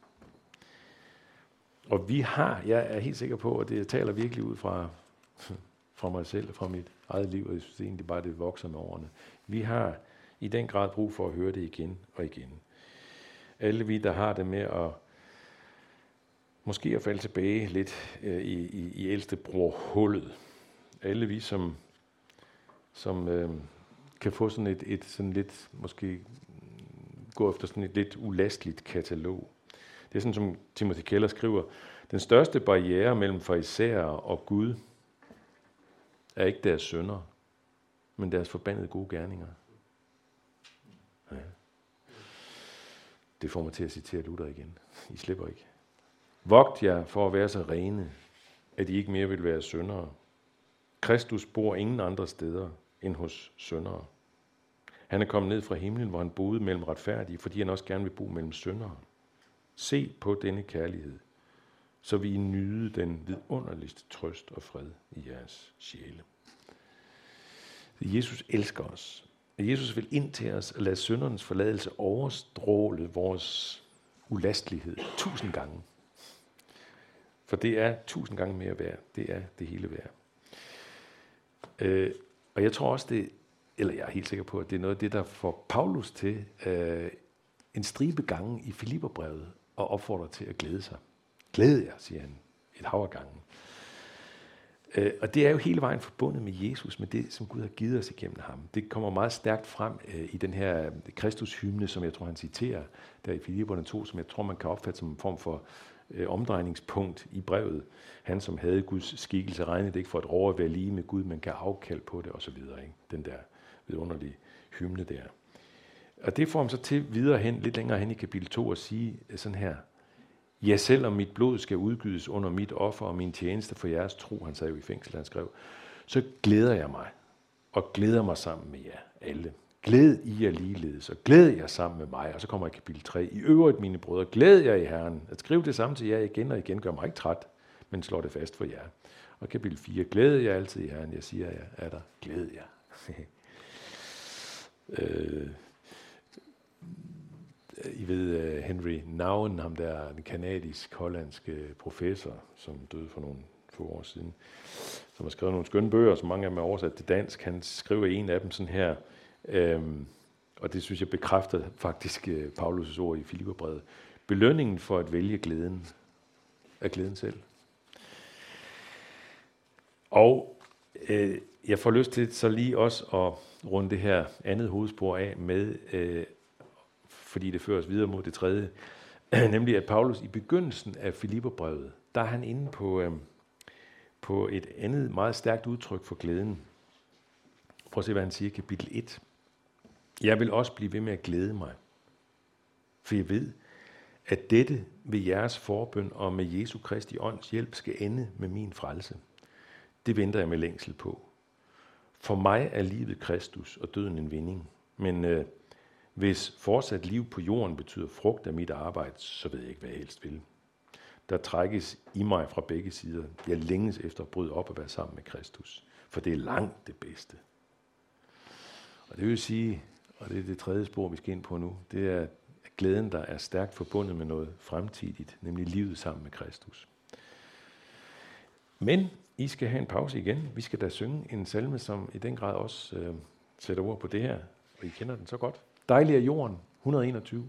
Og jeg er helt sikker på, at det taler virkelig ud fra mig selv og fra mit eget liv, og jeg synes egentlig bare, det vokser med årene. Vi har i den grad brug for at høre det igen og igen. Alle vi, der har det med at måske at falde tilbage lidt i ældstebrorhullet. Alle vi, som kan få sådan et sådan lidt, måske gå efter sådan et lidt ulasteligt katalog. Det er sådan, som Timothy Keller skriver, den største barriere mellem farisæere og Gud er ikke deres synder, men deres forbandede gode gerninger. Ja. Det får mig til at citere Luther igen. I slipper ikke. Vogt jer for at være så rene, at I ikke mere vil være syndere. Kristus bor ingen andre steder end hos syndere. Han er kommet ned fra himlen, hvor han boede mellem retfærdige, fordi han også gerne vil bo mellem syndere. Se på denne kærlighed, så vi nyde den vidunderligste trøst og fred i jeres sjæle. Jesus elsker os. Jesus vil ind til os og lade syndernes forladelse overstråle vores ulastelighed 1000 gange. For det er 1000 gange mere værd. Det er det hele værd. Og jeg tror også, jeg er helt sikker på, at det er noget af det, der får Paulus til en stribe gange i Filipperbrevet og opfordrer til at glæde sig. Glæd jer, siger han, et hav af gangen. Og det er jo hele vejen forbundet med Jesus, med det, som Gud har givet os igennem ham. Det kommer meget stærkt frem i den her Kristus-hymne, som jeg tror, han citerer der i Filipperne 2, som jeg tror, man kan opfatte som en form for omdrejningspunkt i brevet. Han, som havde Guds skikkelse, regnede det ikke for et rov at være lige med Gud, men kan afkald på det, osv. Den der vidunderlige hymne der. Og det får ham så til videre hen, lidt længere hen i kapitel 2, at sige sådan her. Ja, selvom mit blod skal udgydes under mit offer og min tjeneste for jeres tro, han sad jo i fængsel, han skrev, så glæder jeg mig, og glæder mig sammen med jer alle. Glæd I jer ligeledes, og glæd jer sammen med mig. Og så kommer i kapitel 3. I øvrigt, mine brødre, glæd jer i Herren. At skrive det samme til jer igen og igen gør mig ikke træt, men slår det fast for jer. Og kapitel 4. Glæd jer altid i Herren. Jeg siger jer, er der. Glæd jer. I ved Henry Nouwen, ham der den kanadisk-hollandske professor, som døde for nogle få år siden, som har skrevet nogle skønne bøger, som mange af dem er oversat til dansk. Han skriver en af dem sådan her, og det synes jeg bekræfter faktisk Paulus' ord i Filipperbrevet. Belønningen for at vælge glæden er glæden selv. Og jeg får lyst til så lige også at runde det her andet hovedspor af med fordi det fører os videre mod det tredje, nemlig at Paulus i begyndelsen af Filipperbrevet, der er han inde på et andet meget stærkt udtryk for glæden. Prøv at se, hvad han siger i kapitel 1. Jeg vil også blive ved med at glæde mig, for jeg ved, at dette ved jeres forbøn og med Jesu Kristi ånds hjælp skal ende med min frelse. Det venter jeg med længsel på. For mig er livet Kristus og døden en vinding. Men hvis fortsat liv på jorden betyder frugt af mit arbejde, så ved jeg ikke, hvad jeg helst vil. Der trækkes i mig fra begge sider. Jeg længes efter at bryde op og være sammen med Kristus, for det er langt det bedste. Og det vil sige, og det er det tredje spor, vi skal ind på nu, det er glæden, der er stærkt forbundet med noget fremtidigt, nemlig livet sammen med Kristus. Men I skal have en pause igen. Vi skal da synge en salme, som i den grad også sætter ord på det her, og I kender den så godt. Dejlig er jorden, 121.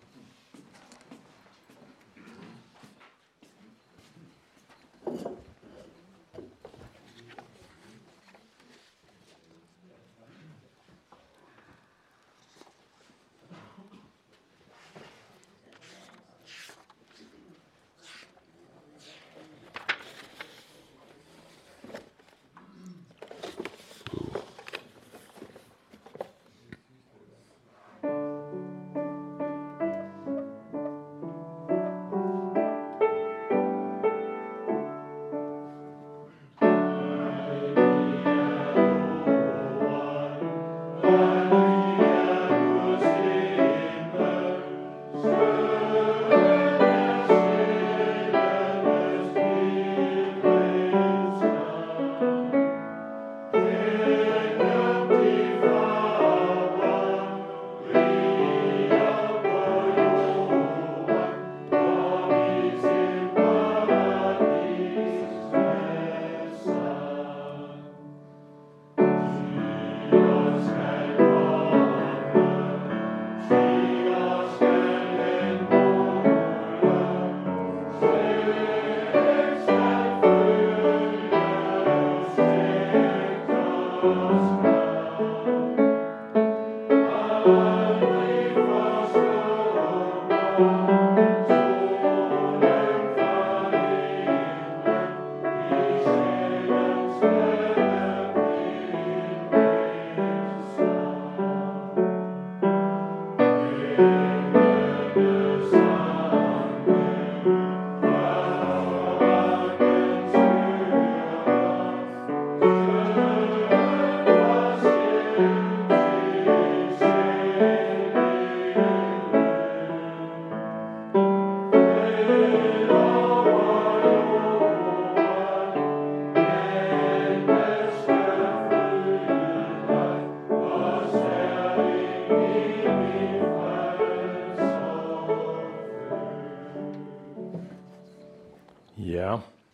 Ja,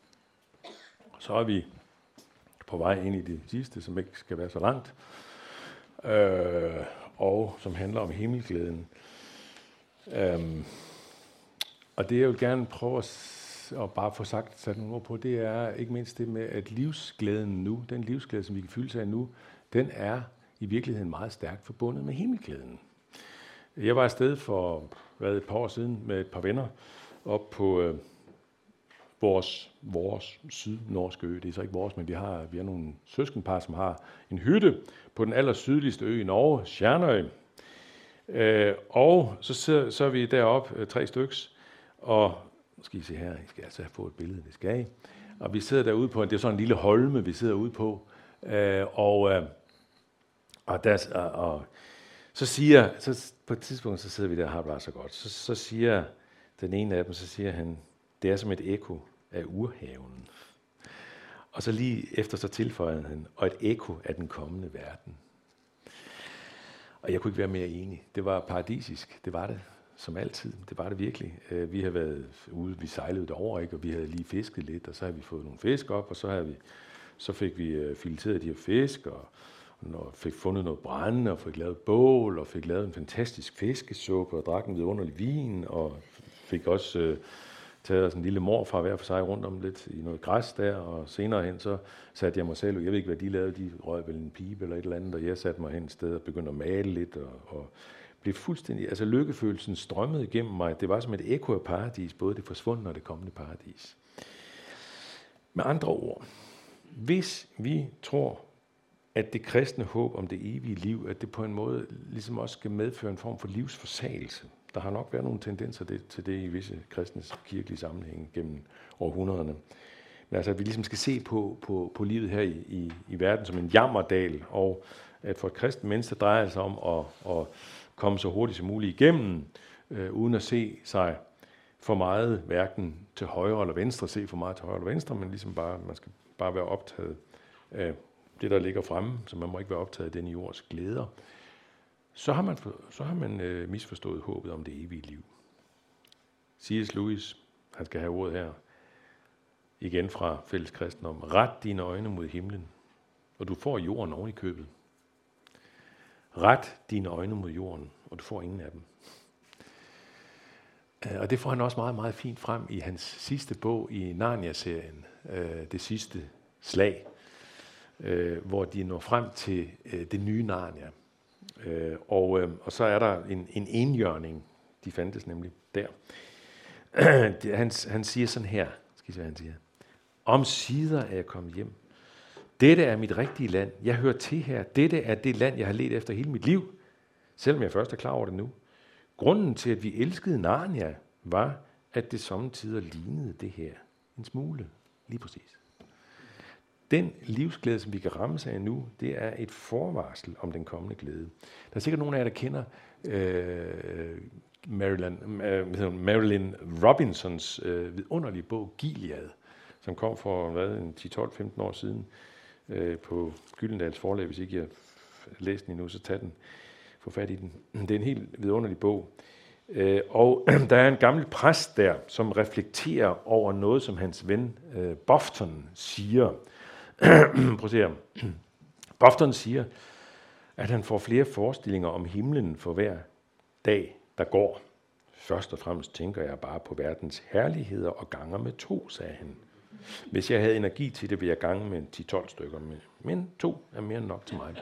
så er vi på vej ind i det sidste, som ikke skal være så langt, og som handler om himmelglæden. Og det jeg vil gerne prøve at bare få sat nogle ord på, det er ikke mindst det med, at livsglæden nu, den livsglæde, som vi kan fylde sig af nu, den er i virkeligheden meget stærkt forbundet med himmelglæden. Jeg var afsted for et par år siden med et par venner op på vores sydnorske ø. Det er så ikke vores, men vi har nogle søskenpar, som har en hytte på den allersydligste ø i Norge, Stjernøy. Og så er vi deroppe 3 styks, og nu skal I se her, I skal altså få et billede, det skal I. Og vi sidder derude på, det er sådan en lille holme, vi sidder ude på, så på et tidspunkt, så sidder vi der og har det bare så godt. Så siger den ene af dem, så siger han, det er som et ekko af urhaven. Og så lige efter så tilføjede han, og et ekko af den kommende verden. Og jeg kunne ikke være mere enig. Det var paradisisk. Det var det, som altid. Det var det virkelig. Vi har været ude, vi sejlede derover, ikke? Og vi havde lige fisket lidt, og så har vi fået nogle fisk op, og så fik vi fileteret de her fisk, og fik fundet noget brænde, og fik lavet bål, og fik lavet en fantastisk fiskesuppe, og drak en vidunderlig vin, og fik også taget en lille morfar hver for sig rundt om lidt i noget græs der, og senere hen så satte jeg mig selv, jeg ved ikke hvad de lavede, de røg vel en pibe eller et eller andet, og jeg satte mig hen et sted og begyndte at male lidt, og blev fuldstændig, altså lykkefølelsen strømmede igennem mig. Det var som et ekko af paradis, både det forsvundne og det kommende paradis. Med andre ord, hvis vi tror, at det kristne håb om det evige liv, at det på en måde ligesom også skal medføre en form for livsforsagelse. Der har nok været nogle tendenser til det i visse kristne kirkelige sammenhænge gennem århundrederne. Men altså, at vi ligesom skal se på livet her i verden som en jammerdal, og at for et kristent menneske drejer det sig om at komme så hurtigt som muligt igennem, uden at se sig for meget, hverken til højre eller venstre, se for meget til højre eller venstre, men ligesom man skal bare være optaget af det, der ligger fremme, så man må ikke være optaget af den jords glæder. Så har man misforstået håbet om det evige liv. C.S. Lewis, han skal have ordet her, igen fra Fælles Kristendom. Ret dine øjne mod himlen, og du får jorden oven i købet. Ret dine øjne mod jorden, og du får ingen af dem. Og det får han også meget, meget fint frem i hans sidste bog i Narnia-serien, Det sidste slag, hvor de når frem til det nye Narnia. Og så er der en enhjørning, de fandtes nemlig der. Han siger sådan her, skal I se, hvad han siger. Omsider er jeg kommet hjem. Dette er mit rigtige land. Jeg hører til her. Dette er det land, jeg har ledt efter hele mit liv, selvom jeg først er klar over det nu. Grunden til, at vi elskede Narnia, var, at det samtidig lignede det her. En smule. Lige præcis. Den livsglæde, som vi kan rammes af nu, det er et forvarsel om den kommende glæde. Der er sikkert nogle af jer, der kender Marilyn Robinsons vidunderlige bog Gilead, som kom for 10-12-15 år siden på Gyldendals forlag. Hvis ikke jeg læst den endnu, så få fat i den. Det er en helt vidunderlig bog. Og der er en gammel præst der, som reflekterer over noget, som hans ven Bofton siger. Prøv at se. Bofton siger, at han får flere forestillinger om himlen for hver dag, der går. Først og fremmest tænker jeg bare på verdens herligheder og ganger med 2, sagde han. Hvis jeg havde energi til det, ville jeg gange med 10-12 stykker. Men 2 er mere end nok til mig.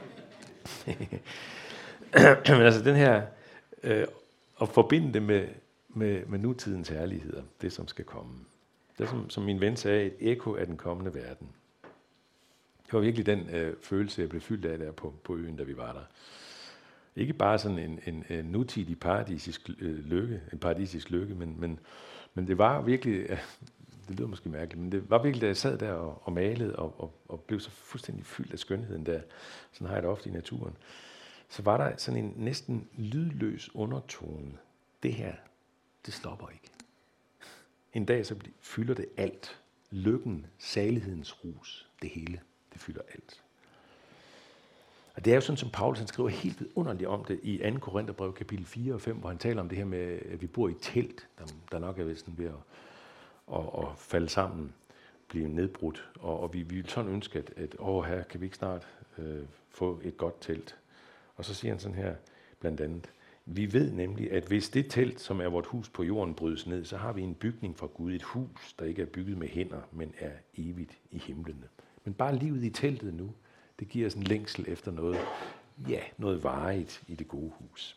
Men altså den her, at forbinde det med nutidens herligheder, det som skal komme. Det som min ven sagde, et ekko af den kommende verden. Det var virkelig den følelse, jeg blev fyldt af der på øen, da vi var der. Ikke bare sådan en nutidig paradisisk lykke, men det var virkelig, det lyder måske mærkeligt, men det var virkelig, da jeg sad der og malede og blev så fuldstændig fyldt af skønheden der, sådan har jeg det ofte i naturen, så var der sådan en næsten lydløs undertone. Det her, det stopper ikke. En dag så fylder det alt. Lykken, salighedens rus, det hele, det fylder alt. Og det er jo sådan, som Paulus han skriver helt vidunderligt om det i 2. Korintherbrev kapitel 4 og 5, hvor han taler om det her med, at vi bor i et telt, der nok er ved at falde sammen, blive nedbrudt. Og vi vil sådan ønske, at her kan vi ikke snart få et godt telt. Og så siger han sådan her, blandt andet, vi ved nemlig, at hvis det telt, som er vort hus på jorden, brydes ned, så har vi en bygning fra Gud, et hus, der ikke er bygget med hænder, men er evigt i himlene. Men bare livet i teltet nu, det giver os en længsel efter noget varigt i det gode hus.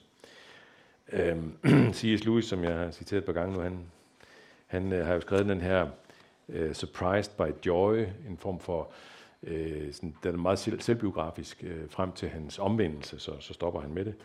C.S. Lewis, som jeg har citeret et par gange nu, han har jo skrevet den her Surprised by Joy, en form for, den er meget selvbiografisk frem til hans omvendelse, så stopper han med det.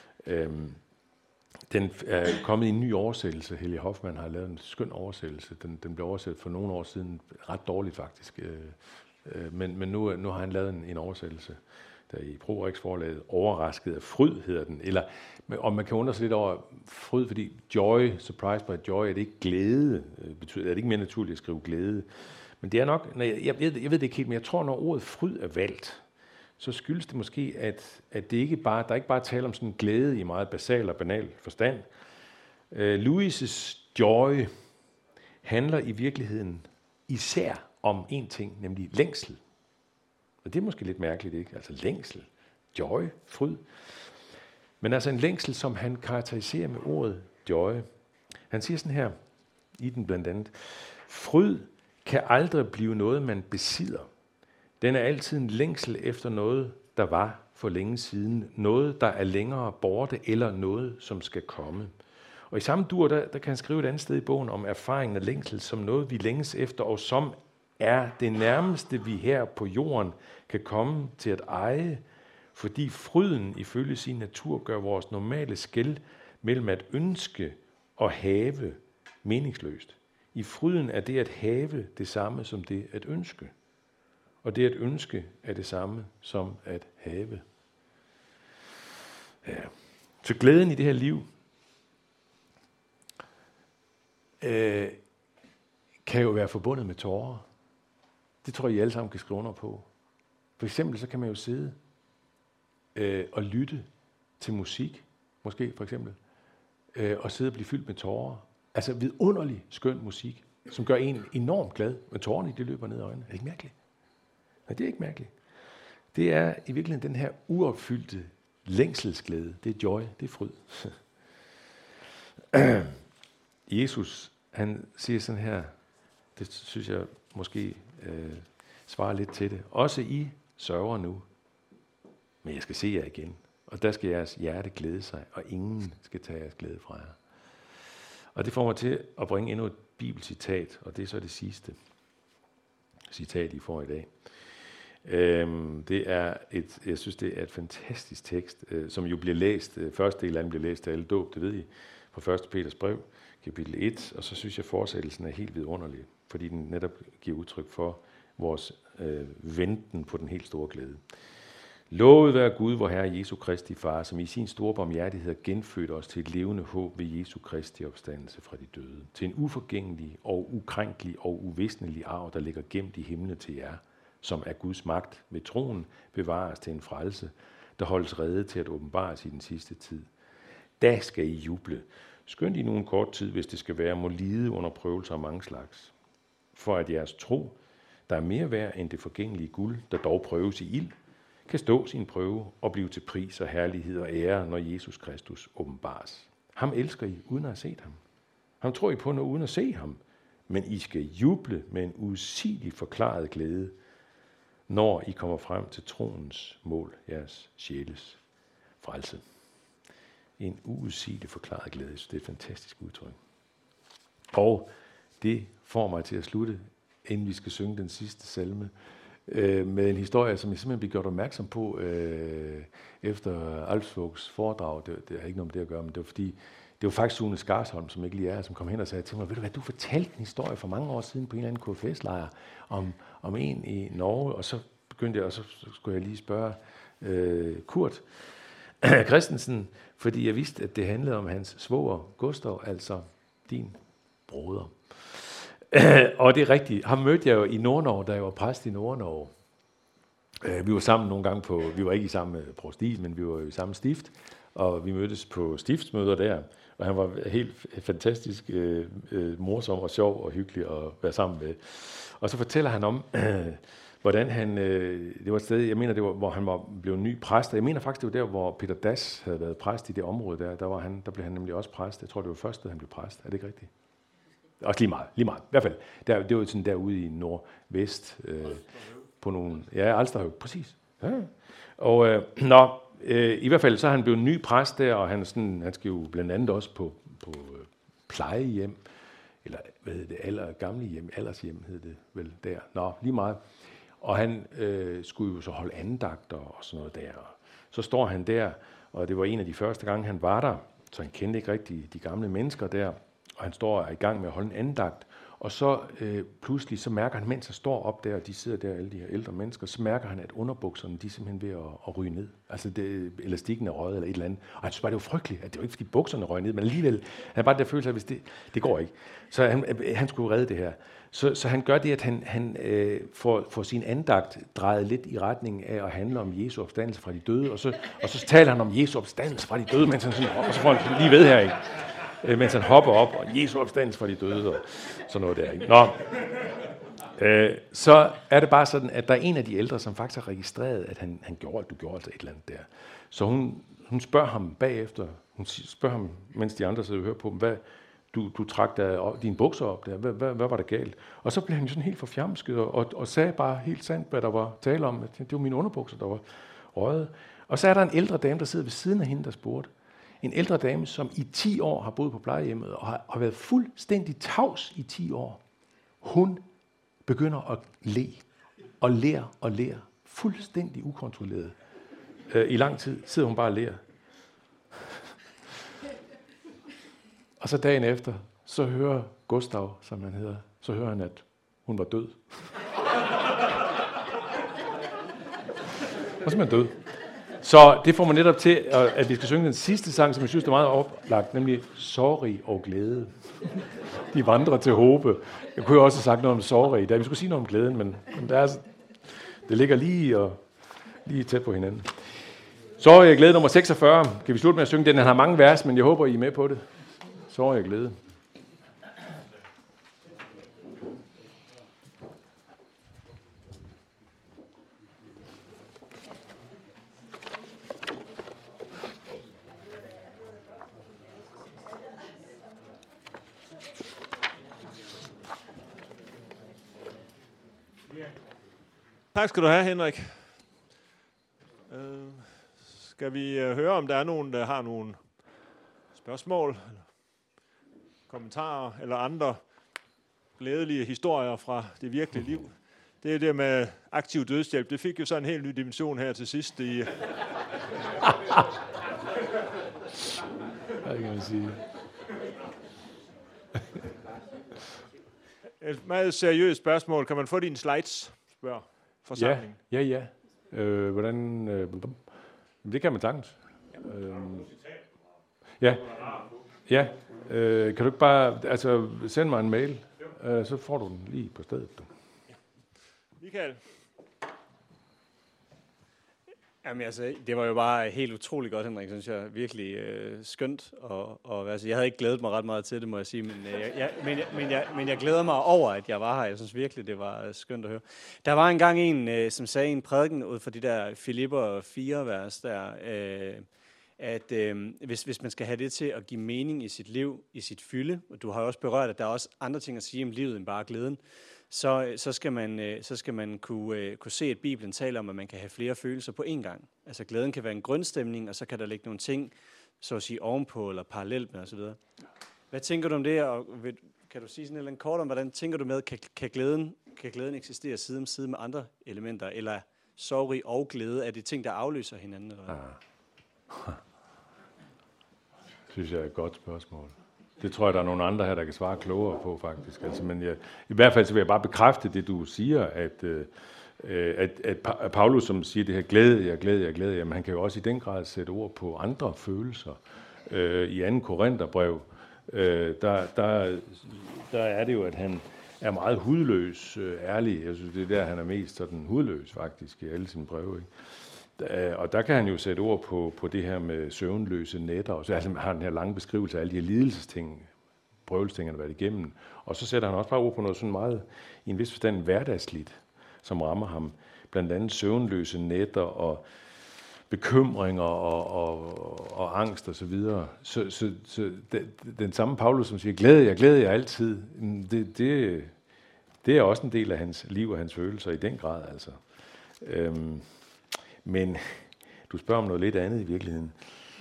Den er kommet i en ny oversættelse. Helge Hoffmann har lavet en skøn oversættelse. Den blev oversat for nogle år siden, ret dårligt faktisk. Men nu har han lavet en oversættelse, der i Pro Rex forlaget Overrasket af fryd hedder den. Og man kan undre sig lidt over fryd, fordi joy, surprised by joy, er det ikke glæde? Er det ikke mere naturligt at skrive glæde? Men det er nok, jeg ved det ikke helt, men jeg tror, når ordet fryd er valgt, så skyldes det måske, at det ikke bare, der ikke bare tale om sådan en glæde i meget basal og banal forstand. Louis' joy handler i virkeligheden især om en ting, nemlig længsel. Og det er måske lidt mærkeligt, ikke? Altså længsel, joy, fryd. Men altså en længsel, som han karakteriserer med ordet joy. Han siger sådan her, i den blandt andet, fryd kan aldrig blive noget, man besidder. Den er altid en længsel efter noget, der var for længe siden, noget, der er længere borte, eller noget, som skal komme. Og i samme dur, der kan han skrive et andet sted i bogen om erfaringen af længsel som noget, vi længes efter, og som er det nærmeste, vi her på jorden kan komme til at eje, fordi fryden ifølge sin natur gør vores normale skel mellem at ønske og have meningsløst. I fryden er det at have det samme som det at ønske. Og det at ønske er det samme som at have. Ja. Så glæden i det her liv kan jo være forbundet med tårer. Det tror jeg, I alle sammen kan skrive under på. For eksempel så kan man jo sidde og lytte til musik, måske for eksempel, og sidde og blive fyldt med tårer. Altså vidunderlig skøn musik, som gør en enormt glad, men tårerne de løber ned ad øjnene. Er det ikke mærkeligt? Nej, det er ikke mærkeligt. Det er i virkeligheden den her uopfyldte længselsglæde. Det er joy, det er fryd. Jesus, han siger sådan her, det synes jeg måske svarer lidt til det. Også I sørger nu, men jeg skal se jer igen. Og der skal jeres hjerte glæde sig, og ingen skal tage jeres glæde fra jer. Og det får mig til at bringe endnu et bibelcitat, og det er så det sidste citat, I får i dag. Jeg synes, det er et fantastisk tekst, som jo bliver læst. Første del af den bliver læst af alle dåb, det ved I, fra 1. Peters brev, kapitel 1. Og så synes jeg, fortsættelsen er helt vidunderlig, fordi den netop giver udtryk for vores venten på den helt store glæde. Lovet være Gud, vor Herre Jesu Kristi Far, som i sin store barmhjertighed har genfødt os til et levende håb ved Jesu Kristi opstandelse fra de døde. Til en uforgængelig og ukrænkelig og uvisnelig arv, der ligger gemt i himlen til jer, som er Guds magt ved troen, bevares til en frelse, der holdes rede til at åbenbares i den sidste tid. Da skal I juble. Skynd I nu en kort tid, hvis det skal være, må lide under prøvelser af mange slags. For at jeres tro, der er mere værd end det forgængelige guld, der dog prøves i ild, kan stå sin prøve og blive til pris og herlighed og ære, når Jesus Kristus åbenbares. Ham elsker I uden at have set ham. Ham tror I på noget uden at se ham. Men I skal juble med en usigelig forklaret glæde, når I kommer frem til troens mål, jeres sjæles frelse. En uudsigelig forklaret glæde. Det er et fantastisk udtryk. Og det får mig til at slutte, inden vi skal synge den sidste salme, med en historie, som jeg simpelthen blev gjort opmærksom på efter Alfsvogs foredrag. Det har ikke noget med det at gøre, men det var fordi, det var faktisk Sune Skarsholm, som ikke lige er, som kom hen og sagde til mig, ved du hvad, du fortalte en historie for mange år siden på en eller anden KFS-lejr om en i Norge, og så begyndte jeg, og så skulle jeg lige spørge Kurt Christensen, fordi jeg vidste, at det handlede om hans svoger Gustav, altså din broder. Og det er rigtigt. Ham mødte jeg jo i Nordnorge, da jeg var præst i Nordnorge. Vi var sammen nogle gange vi var ikke i samme provsti, men vi var i samme stift, og vi mødtes på stiftsmøder der, og han var helt fantastisk morsom og sjov og hyggelig at være sammen med. Og så fortæller han om, hvordan han, det var et sted, jeg mener, det var, hvor han blev ny præst, og jeg mener faktisk, det var der, hvor Peter Dass havde været præst i det område der blev han nemlig også præst. Jeg tror, det var først, da han blev præst. Er det ikke rigtigt? Også lige meget. I hvert fald, det var sådan derude i nordvest, på nogle, ja, Alsterhøj, præcis. Ja. Og i hvert fald, så er han blevet ny præst der, og han skal jo blandt andet også på plejehjem, eller hvad hedder det, aldershjem hed det vel der. Lige meget. Og han skulle jo så holde andagter og sådan noget der. Og så står han der, og det var en af de første gange, han var der, så han kendte ikke rigtig de gamle mennesker der. Og han står og er i gang med at holde en andagt, og så pludselig så mærker han, mens han står op der, og de sidder der, alle de her ældre mennesker, så mærker han, at underbukserne, de er simpelthen ved at ryge ned. Altså elastikken er røget eller et eller andet. Og han synes bare, det var frygteligt, at det var ikke fordi bukserne røg ned, men alligevel, han har bare der følelse af, hvis det går ikke. Så han skulle redde det her. Så han gør det, at han får sin andagt drejet lidt i retning af at handle om Jesu opstandelse fra de døde, og så taler han om Jesu opstandelse fra de døde, mens han sådan, og så får han lige ved her, ikke? Mens han hopper op, og Jesu opstandelse fra de døde, og sådan noget der. Ikke? Så er det bare sådan, at der er en af de ældre, som faktisk har registreret, at du gjorde altså et eller andet der. Så hun spørger ham bagefter, mens de andre sidder og hører på dem, hvad du trak dine bukser op der, hvad var der galt? Og så blev han sådan helt forfjamsket, og sagde bare helt sandt, hvad der var tale om. Det var mine underbukser, der var røget. Og så er der en ældre dame, der sidder ved siden af hende, der spurgte. En ældre dame, som i 10 år har boet på plejehjemmet og har været fuldstændig tavs i 10 år. Hun begynder at le og ler fuldstændig ukontrolleret. I lang tid sidder hun bare og ler. Og så dagen efter, så hører Gustav, som han hedder, så hører han, at hun var død. Og så er man død. Så det får man netop til, at vi skal synge den sidste sang, som jeg synes er meget oplagt, nemlig Sorg og glæde. De vandrer til håbe. Jeg kunne jo også have sagt noget om sorg i dag. Vi skulle sige noget om glæden, men det ligger lige tæt på hinanden. Sorg og glæde nummer 46. Kan vi slutte med at synge den? Han har mange vers, men jeg håber, I er med på det. Sorg og glæde. Tak skal du have, Henrik. Skal vi høre, om der er nogen, der har nogle spørgsmål, eller kommentarer eller andre glædelige historier fra det virkelige liv? Det er det med aktiv dødshjælp. Det fik jo så en helt ny dimension her til sidst. Det kan man sige. Et meget seriøst spørgsmål. Kan man få dine slides, spørger forsamlingen? Ja. Hvordan? Det kan man sagtens. Ja. Kan du ikke bare sende mig en mail, så får du den lige på stedet. Michael? Jamen altså, det var jo bare helt utroligt godt, Henrik, synes jeg. Virkelig skønt. Jeg havde ikke glædet mig ret meget til det, må jeg sige, men jeg glæder mig over, at jeg var her. Jeg synes virkelig, det var skønt at høre. Der var engang en, som sagde i en prædiken ud fra de der Filipper 4-vers der, at hvis man skal have det til at give mening i sit liv, i sit fylde, og du har også berørt, at der er også andre ting at sige om livet end bare glæden, så skal man kunne se, at Bibelen taler om, at man kan have flere følelser på én gang. Altså glæden kan være en grundstemning, og så kan der ligge nogle ting, så at sige ovenpå eller parallelt med osv. Hvad tænker du om det, og kan du sige sådan en eller anden kort om, hvordan tænker du med, kan glæden eksistere side om side med andre elementer, eller sorg og glæde, er det ting, der afløser hinanden? Eller? Synes jeg er et godt spørgsmål. Det tror jeg, der er nogle andre her, der kan svare klogere på, faktisk. Men i hvert fald så vil jeg bare bekræfte det, du siger, at Paulus, som siger det her, glæde, jamen han kan jo også i den grad sætte ord på andre følelser. I 2. Korintherbrev, der er det jo, at han er meget hudløs, ærlig. Jeg synes, det er der, han er mest sådan hudløs, faktisk, i alle sine breve, ikke? Og der kan han jo sætte ord på det her med søvnløse nætter, og så har han den her lange beskrivelse af alle de her lidelsesting, prøvelsesting, han har været igennem. Og så sætter han også bare ord på noget sådan meget, i en vis forstand hverdagsligt, som rammer ham. Blandt andet søvnløse nætter og bekymringer og angst og så videre. Så den samme Paulus, som siger, glæde jeg altid, det er også en del af hans liv og hans følelser i den grad, altså. Men du spørger om noget lidt andet i virkeligheden.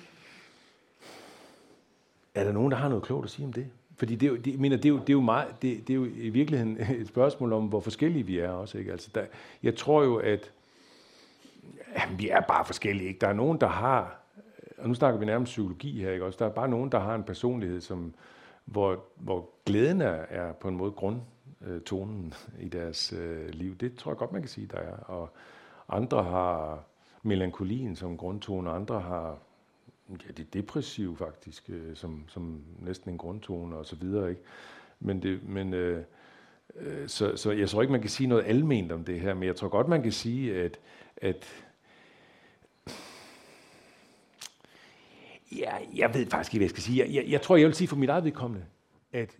Er der nogen, der har noget klogt at sige om det? Fordi det er jo i virkeligheden et spørgsmål om, hvor forskellige vi er også, ikke? Altså jeg tror jo, at vi er bare forskellige, ikke? Der er nogen, der har, og nu snakker vi nærmest psykologi her, ikke? Også der er bare nogen, der har en personlighed, hvor glæden er på en måde grundtonen i deres liv. Det tror jeg godt, man kan sige, der er. Og andre har melankolien som grundtone, og andre har det depressive faktisk som næsten en grundtone og så videre, ikke? Så jeg tror ikke, man kan sige noget alment om det her, men jeg tror godt, man kan sige, at jeg ved faktisk ikke, hvad jeg skal sige. Jeg tror, jeg vil sige for mit eget vedkommende, at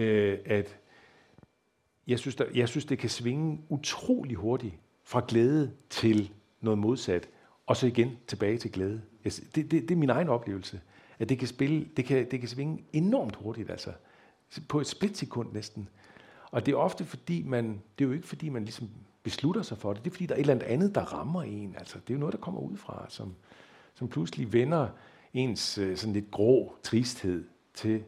jeg synes, det kan svinge utrolig hurtigt fra glæde til noget modsat, og så igen tilbage til glæde. Det er min egen oplevelse, at det kan svinge enormt hurtigt, altså på et splitsekund næsten. Og det er ofte fordi det er jo ikke fordi man ligesom beslutter sig for det. Det er fordi, der er et eller andet, der rammer en. Altså, det er jo noget, der kommer udefra, som pludselig vender ens sådan lidt grå tristhed til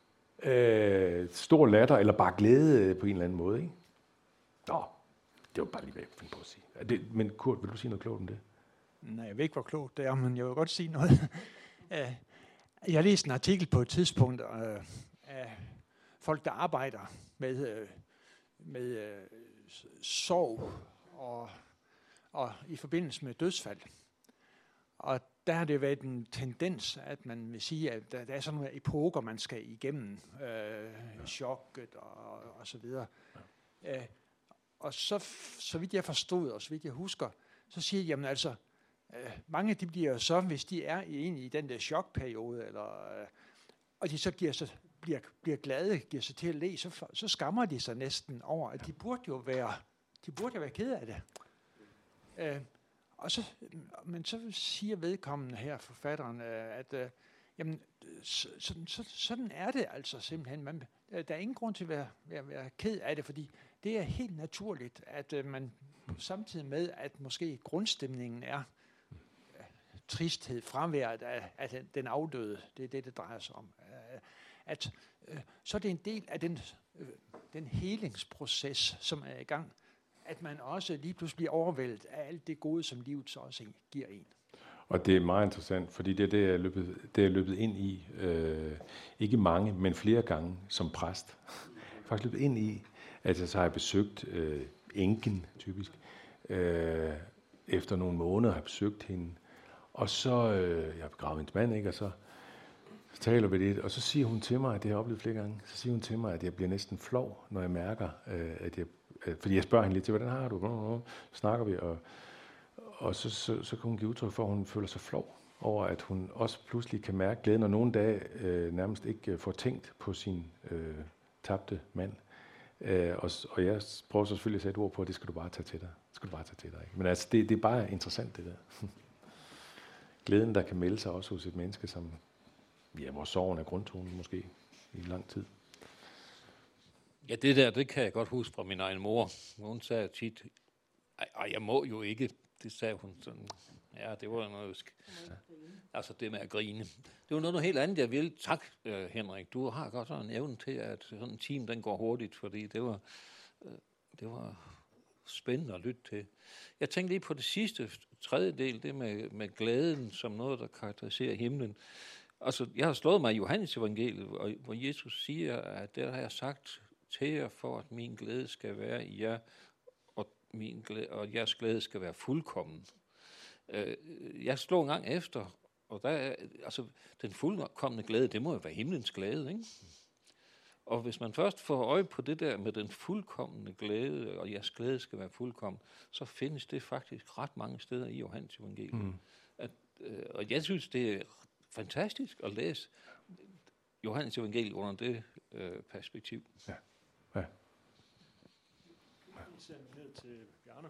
stor latter, eller bare glæde på en eller anden måde. Ikke? Nå, det var bare lige hvad jeg finde på at sige. Men Kurt, vil du sige noget klogt om det? Nej, jeg ved ikke, hvor klogt det er, men jeg vil godt sige noget. Jeg har læst en artikel på et tidspunkt af folk, der arbejder med sorg og i forbindelse med dødsfald. Og der har det været en tendens, at man vil sige, at der er sådan nogle epoker, man skal igennem. Chokket og så videre. Og så vidt jeg forstod, og så vidt jeg husker, så siger jeg, jamen altså, mange de bliver så, hvis de er i den der chokperiode, og de så bliver glade, giver sig til at le, så skammer de sig næsten over, at de burde jo være ked af det. Men så siger vedkommende her, forfatteren, at jamen, sådan er det altså simpelthen. Der er ingen grund til at være ked af det, fordi det er helt naturligt, at man samtidig med, at måske grundstemningen er tristhed, fraværet af den afdøde, det er det drejer sig om, så er det en del af den helingsproces, som er i gang, at man også lige pludselig bliver overvældet af alt det gode, som livet så også giver en. Og det er meget interessant, fordi det er det, jeg løbet ind i, ikke mange, men flere gange som præst. Jeg har faktisk løbet ind i, at så har jeg besøgt enken, typisk. Efter nogle måneder har jeg besøgt hende, og så, jeg har begravet hendes mand, ikke, og så taler vi det, og så siger hun til mig, at det har jeg oplevet flere gange, så siger hun til mig, at jeg bliver næsten flov, når jeg mærker, at jeg, fordi jeg spørger hende lidt til, hvordan har du, så snakker vi, og så kan hun give udtryk for, at hun føler sig flov over, at hun også pludselig kan mærke glæden, og nogle dage nærmest ikke får tænkt på sin tabte mand. Og jeg prøver så selvfølgelig at sætte ord på, at det skal du bare tage til dig. Ikke? Men altså, det er bare interessant, det der. Glæden, der kan melde sig også hos et menneske, som, ja, hvor sorgen er grundtonen måske i lang tid. Ja, det kan jeg godt huske fra min egen mor. Hun sagde tit, jeg må jo ikke. Det sagde hun sådan. Ja, det var noget. Altså det med at grine. Det var noget helt andet, jeg ville. Tak, Henrik. Du har godt sådan en evne til, at sådan en team, den går hurtigt, fordi det var spændende at lytte til. Jeg tænkte lige på det sidste, tredje del, det med glæden som noget, der karakteriserer himlen. Altså, jeg har slået mig i Johannes evangeliet, hvor Jesus siger, at det har jeg sagt til jer, for at min glæde skal være i jer, og jeres glæde skal være fuldkommen. Jeg slog en gang efter, og der er, altså, den fuldkommende glæde, det må jo være himlens glæde, ikke? Og hvis man først får øje på det der med den fuldkommende glæde, og jeres glæde skal være fuldkommen, så findes det faktisk ret mange steder i Johannes evangeliet. Og jeg synes, det er fantastisk at læse Johannes evangeliet under det perspektiv. Ja. Ned til Bjarne.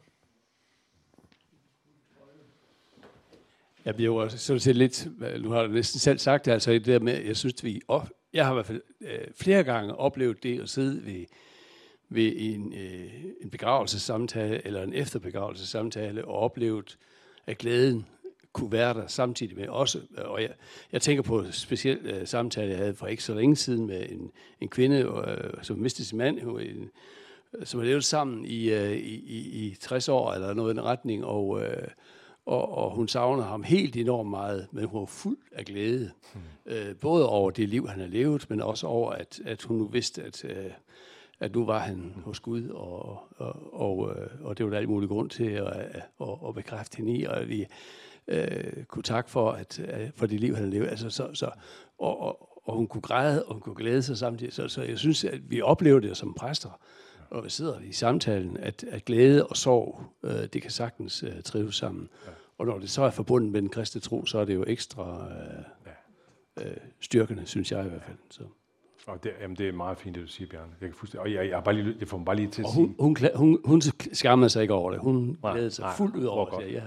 Jeg bliver jo sådan set lidt, nu har du næsten selv sagt det, altså det der med, jeg synes, jeg har i hvert fald flere gange oplevet det at sidde ved en begravelsessamtale eller en efterbegravelsessamtale og oplevet, at glæden kunne være der samtidig med også. Og jeg tænker på en speciel samtale, jeg havde for ikke så længe siden med en kvinde, som mistede sin mand, som har levet sammen i 60 år eller noget i den retning, og hun savner ham helt enormt meget, men hun var fuld af glæde. Både over det liv, han har levet, men også over, at hun nu vidste, at nu var han hos Gud, og det var der alt mulig grund til at bekræfte hende i, og vi kunne takke for det liv, han har levet. Altså, og hun kunne græde, og hun kunne glæde sig samtidig. Så jeg synes, at vi oplever det som præster, og vi sidder i samtalen, at glæde og sorg, det kan sagtens trives sammen. Ja. Og når det så er forbundet med den kristne tro, så er det jo ekstra styrkende, synes jeg i hvert fald. Så. Og det er meget fint, det du siger, Bjarne. Jeg kan fuldstændig, og jeg har bare lige, det får mig bare lige til at sige. Hun skammede sig ikke over det. Hun glædede sig fuldt ud over det.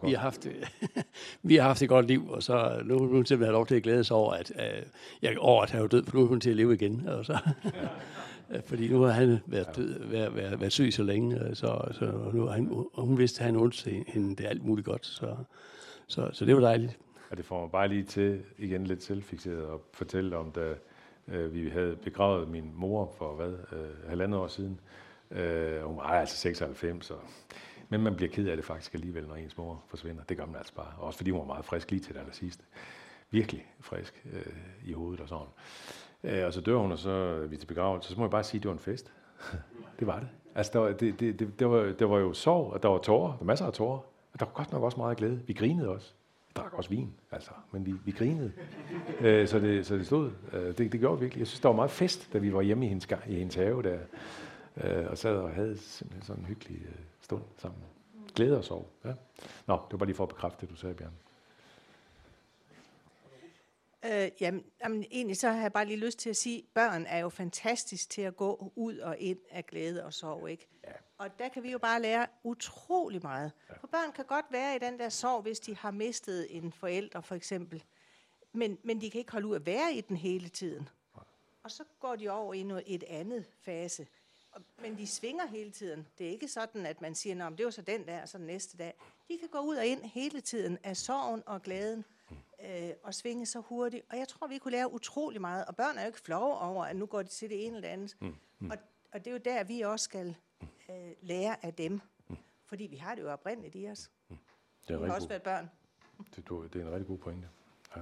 Vi har haft et godt liv, og så nu hun simpelthen have lov til at glæde sig over, at jeg har jo død, for nu er hun til at leve igen. Og så. Fordi nu har han været syg så længe, så nu har hun vidste, at han undte hende det alt muligt godt. Så det var dejligt. Og det får mig bare lige til, igen lidt selvfikseret, og fortælle om, da vi havde begravet min mor for 1,5 år siden. Hun var altså 96, men man bliver ked af det faktisk alligevel, når ens mor forsvinder. Det gør man altså bare. Også fordi hun var meget frisk lige til det allersidste. Virkelig frisk i hovedet og sådan. Og så dør hun, og så er vi til begravelse. Så må jeg bare sige, at det var en fest. Det var det. Altså, der var jo sorg, og der var tårer. Der var masser af tårer. Og der var godt nok også meget glæde. Vi grinede også. Vi drak også vin, altså. Men vi grinede. Så det stod. Det gjorde virkelig. Jeg synes, der var meget fest, da vi var hjemme i hendes have der. Og sad og havde simpelthen sådan en hyggelig stund sammen. Glæde og sorg. Ja. Nå, det var bare lige for at bekræfte det, du sagde, Bjørn. Jamen, egentlig så har jeg bare lige lyst til at sige, at børn er jo fantastisk til at gå ud og ind af glæde og sorg, ikke? Ja. Og der kan vi jo bare lære utrolig meget. Ja. For børn kan godt være i den der sorg, hvis de har mistet en forælder, for eksempel. Men de kan ikke holde ud at være i den hele tiden. Ja. Og så går de over i et andet fase. Men de svinger hele tiden. Det er ikke sådan, at man siger, det var så den der, og så den næste dag. De kan gå ud og ind hele tiden af sorgen og glæden. Og svinge så hurtigt. Og jeg tror, vi kunne lære utrolig meget. Og børn er jo ikke flove over, at nu går de til det ene eller andet. Og det er jo der, vi også skal lære af dem. Fordi vi har det jo oprindeligt i os. Det har også været børn. Det er en rigtig god pointe. Ja.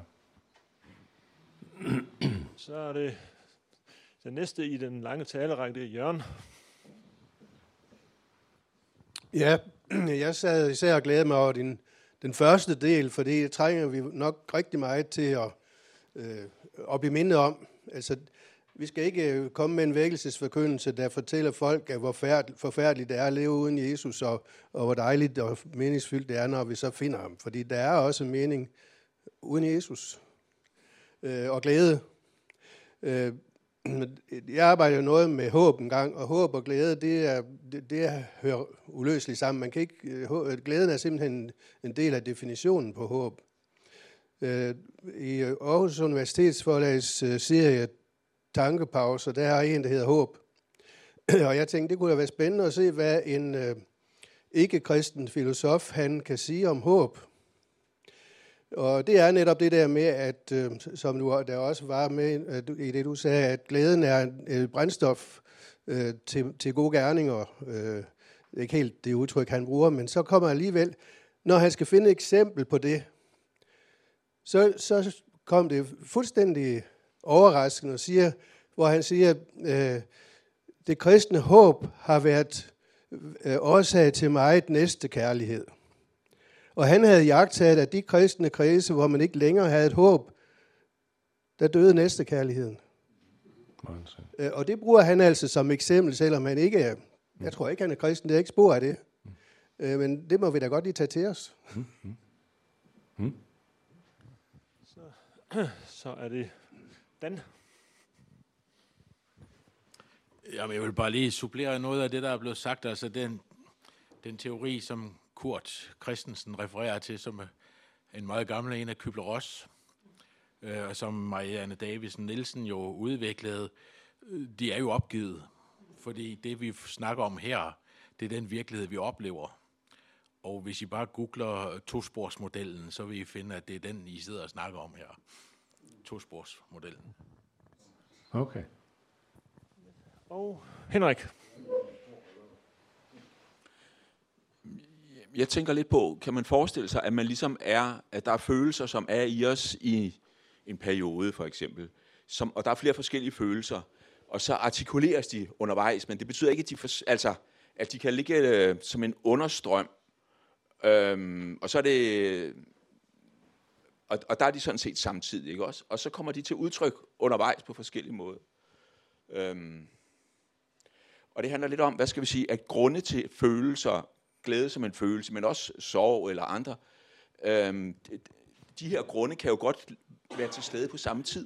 Så er det den næste i den lange talerrække, det er Jørgen. Ja, jeg sad især og glædede mig over den første del, for det trænger vi nok rigtig meget til at blive mindet om. Altså, vi skal ikke komme med en vækkelsesforkyndelse, der fortæller folk, at hvor forfærdeligt det er at leve uden Jesus, og hvor dejligt og meningsfyldt det er, når vi så finder ham. Fordi der er også en mening uden Jesus og glæde. Jeg arbejder jo noget med håb en gang, og håb og glæde, det hører uløseligt sammen. Man kan ikke, glæden er simpelthen en del af definitionen på håb. I Aarhus Universitetsforlags serie Tankepauser, der er en, der hedder Håb. Og jeg tænkte, det kunne da være spændende at se, hvad en ikke-kristen filosof, han kan sige om håb. Og det er netop det der med, at, som der også var med i det, du sagde, at glæden er et brændstof til gode gerninger. Det er ikke helt det udtryk, han bruger, men så kommer alligevel, når han skal finde et eksempel på det, så kom det fuldstændig overraskende, hvor han siger, det kristne håb har været årsag til meget næstekærlighed. Og han havde iagttaget, at de kristne kredse, hvor man ikke længere havde et håb, der døde næstekærligheden. Og det bruger han altså som eksempel, selvom han ikke er, jeg tror ikke, han er kristen, det er ikke spor af det. Men det må vi da godt lige tage til os. Så er det Dan. Jamen, jeg vil bare lige supplere noget af det, der er blevet sagt. Altså den teori, som Kurt Christensen refererer til, som en meget gammel en af Kübler-Ross, og som Marianne Davidsen Nielsen jo udviklede, de er jo opgivet. Fordi det, vi snakker om her, det er den virkelighed, vi oplever. Og hvis I bare googler tosporsmodellen, så vil I finde, at det er den, I sidder og snakker om her. Tosporsmodellen. Okay. Og Henrik. Jeg tænker lidt på, kan man forestille sig, at man ligesom at der er følelser, som er i os i en periode, for eksempel, og der er flere forskellige følelser, og så artikuleres de undervejs, men det betyder ikke, at de kan ligge som en understrøm, og så er det, og der er de sådan set samtidig, ikke også? Og så kommer de til udtryk undervejs på forskellige måder. Og det handler lidt om, hvad skal vi sige, at grunde til følelser, glæde som en følelse, men også sorg eller andre, de her grunde kan jo godt være til stede på samme tid.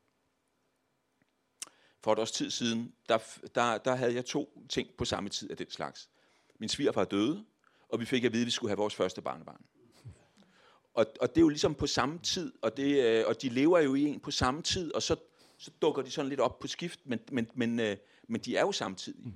For et års tid siden, der havde jeg 2 ting på samme tid af den slags. Min svigerfar døde, og vi fik at vide, at vi skulle have vores første barnebarn. Og det er jo ligesom på samme tid, og de lever jo i en på samme tid, og så dukker de sådan lidt op på skift, men men de er jo samtidig.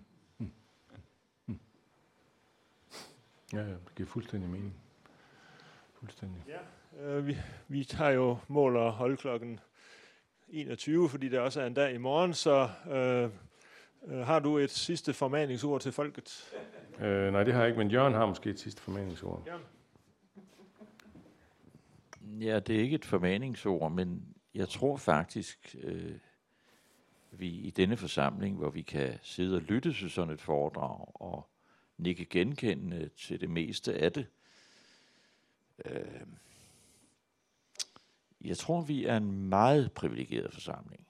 Ja, det giver fuldstændig mening. Fuldstændig. Ja, vi tager jo mål at holde klokken 21, fordi det også er en dag i morgen, så har du et sidste formaningsord til folket? Nej, det har jeg ikke, men Jørgen har måske et sidste formaningsord. Ja. Ja, det er ikke et formaningsord, men jeg tror faktisk, vi i denne forsamling, hvor vi kan sidde og lytte til sådan et foredrag og nikke genkendende til det meste af det. Jeg tror, vi er en meget privilegeret forsamling.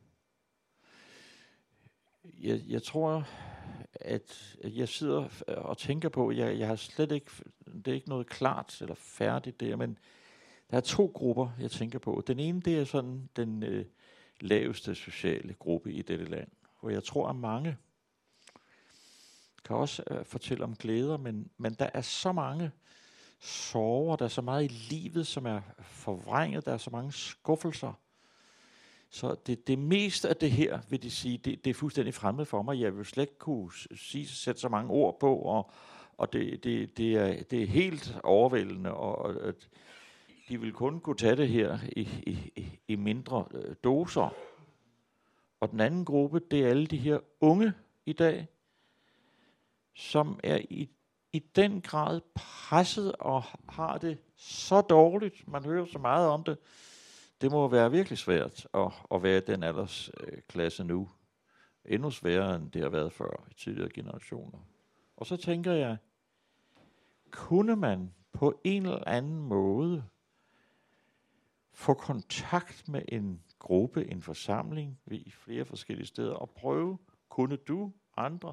Jeg tror, at jeg sidder og tænker på, jeg har slet ikke, det er ikke noget klart eller færdigt der, men der er 2 grupper, jeg tænker på. Den ene, det er sådan den laveste sociale gruppe i dette land, hvor jeg tror, at mange kan også fortælle om glæder, men der er så mange sorger, der er så meget i livet, som er forvrænget, der er så mange skuffelser. Så det meste af det her, vil de sige, det er fuldstændig fremmed for mig. Jeg vil slet ikke kunne sætte så mange ord på, og det er helt overvældende, og de vil kun kunne tage det her i mindre doser. Og den anden gruppe, det er alle de her unge i dag, som er i den grad presset og har det så dårligt. Man hører så meget om det. Det må være virkelig svært at være i den aldersklasse nu. Endnu sværere, end det har været før i tidligere generationer. Og så tænker jeg, kunne man på en eller anden måde få kontakt med en gruppe, en forsamling i flere forskellige steder, og prøve, kunne du, andre,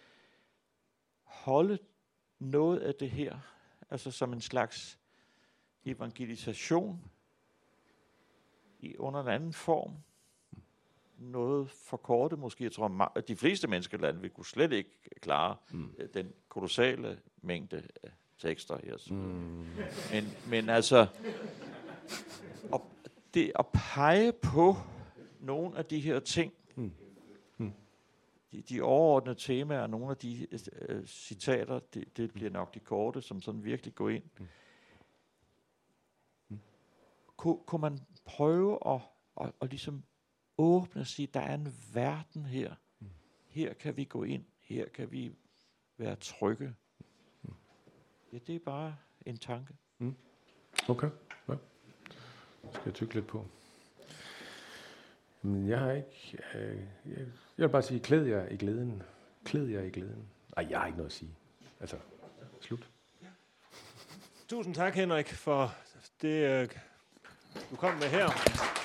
holde noget af det her, altså som en slags evangelisation under en anden form. Noget forkortet måske. Jeg tror, at de fleste mennesker i landet vil kunne slet ikke klare den kolossale mængde tekster her. Men altså, at pege på nogle af de her ting, de overordnede temaer, nogle af de citater, det bliver nok de korte, som sådan virkelig går ind. Kunne man prøve at ligesom åbne og sige, der er en verden her. Her kan vi gå ind. Her kan vi være trygge. Ja, det er bare en tanke. Okay. Ja. Det skal jeg tykke lidt på. Men jeg har ikke... jeg vil bare sige, klæd jer i glæden. Klæd jer i glæden. Nej, jeg har ikke noget at sige. Altså, slut. Tusind tak, Henrik, for det, du kom med her.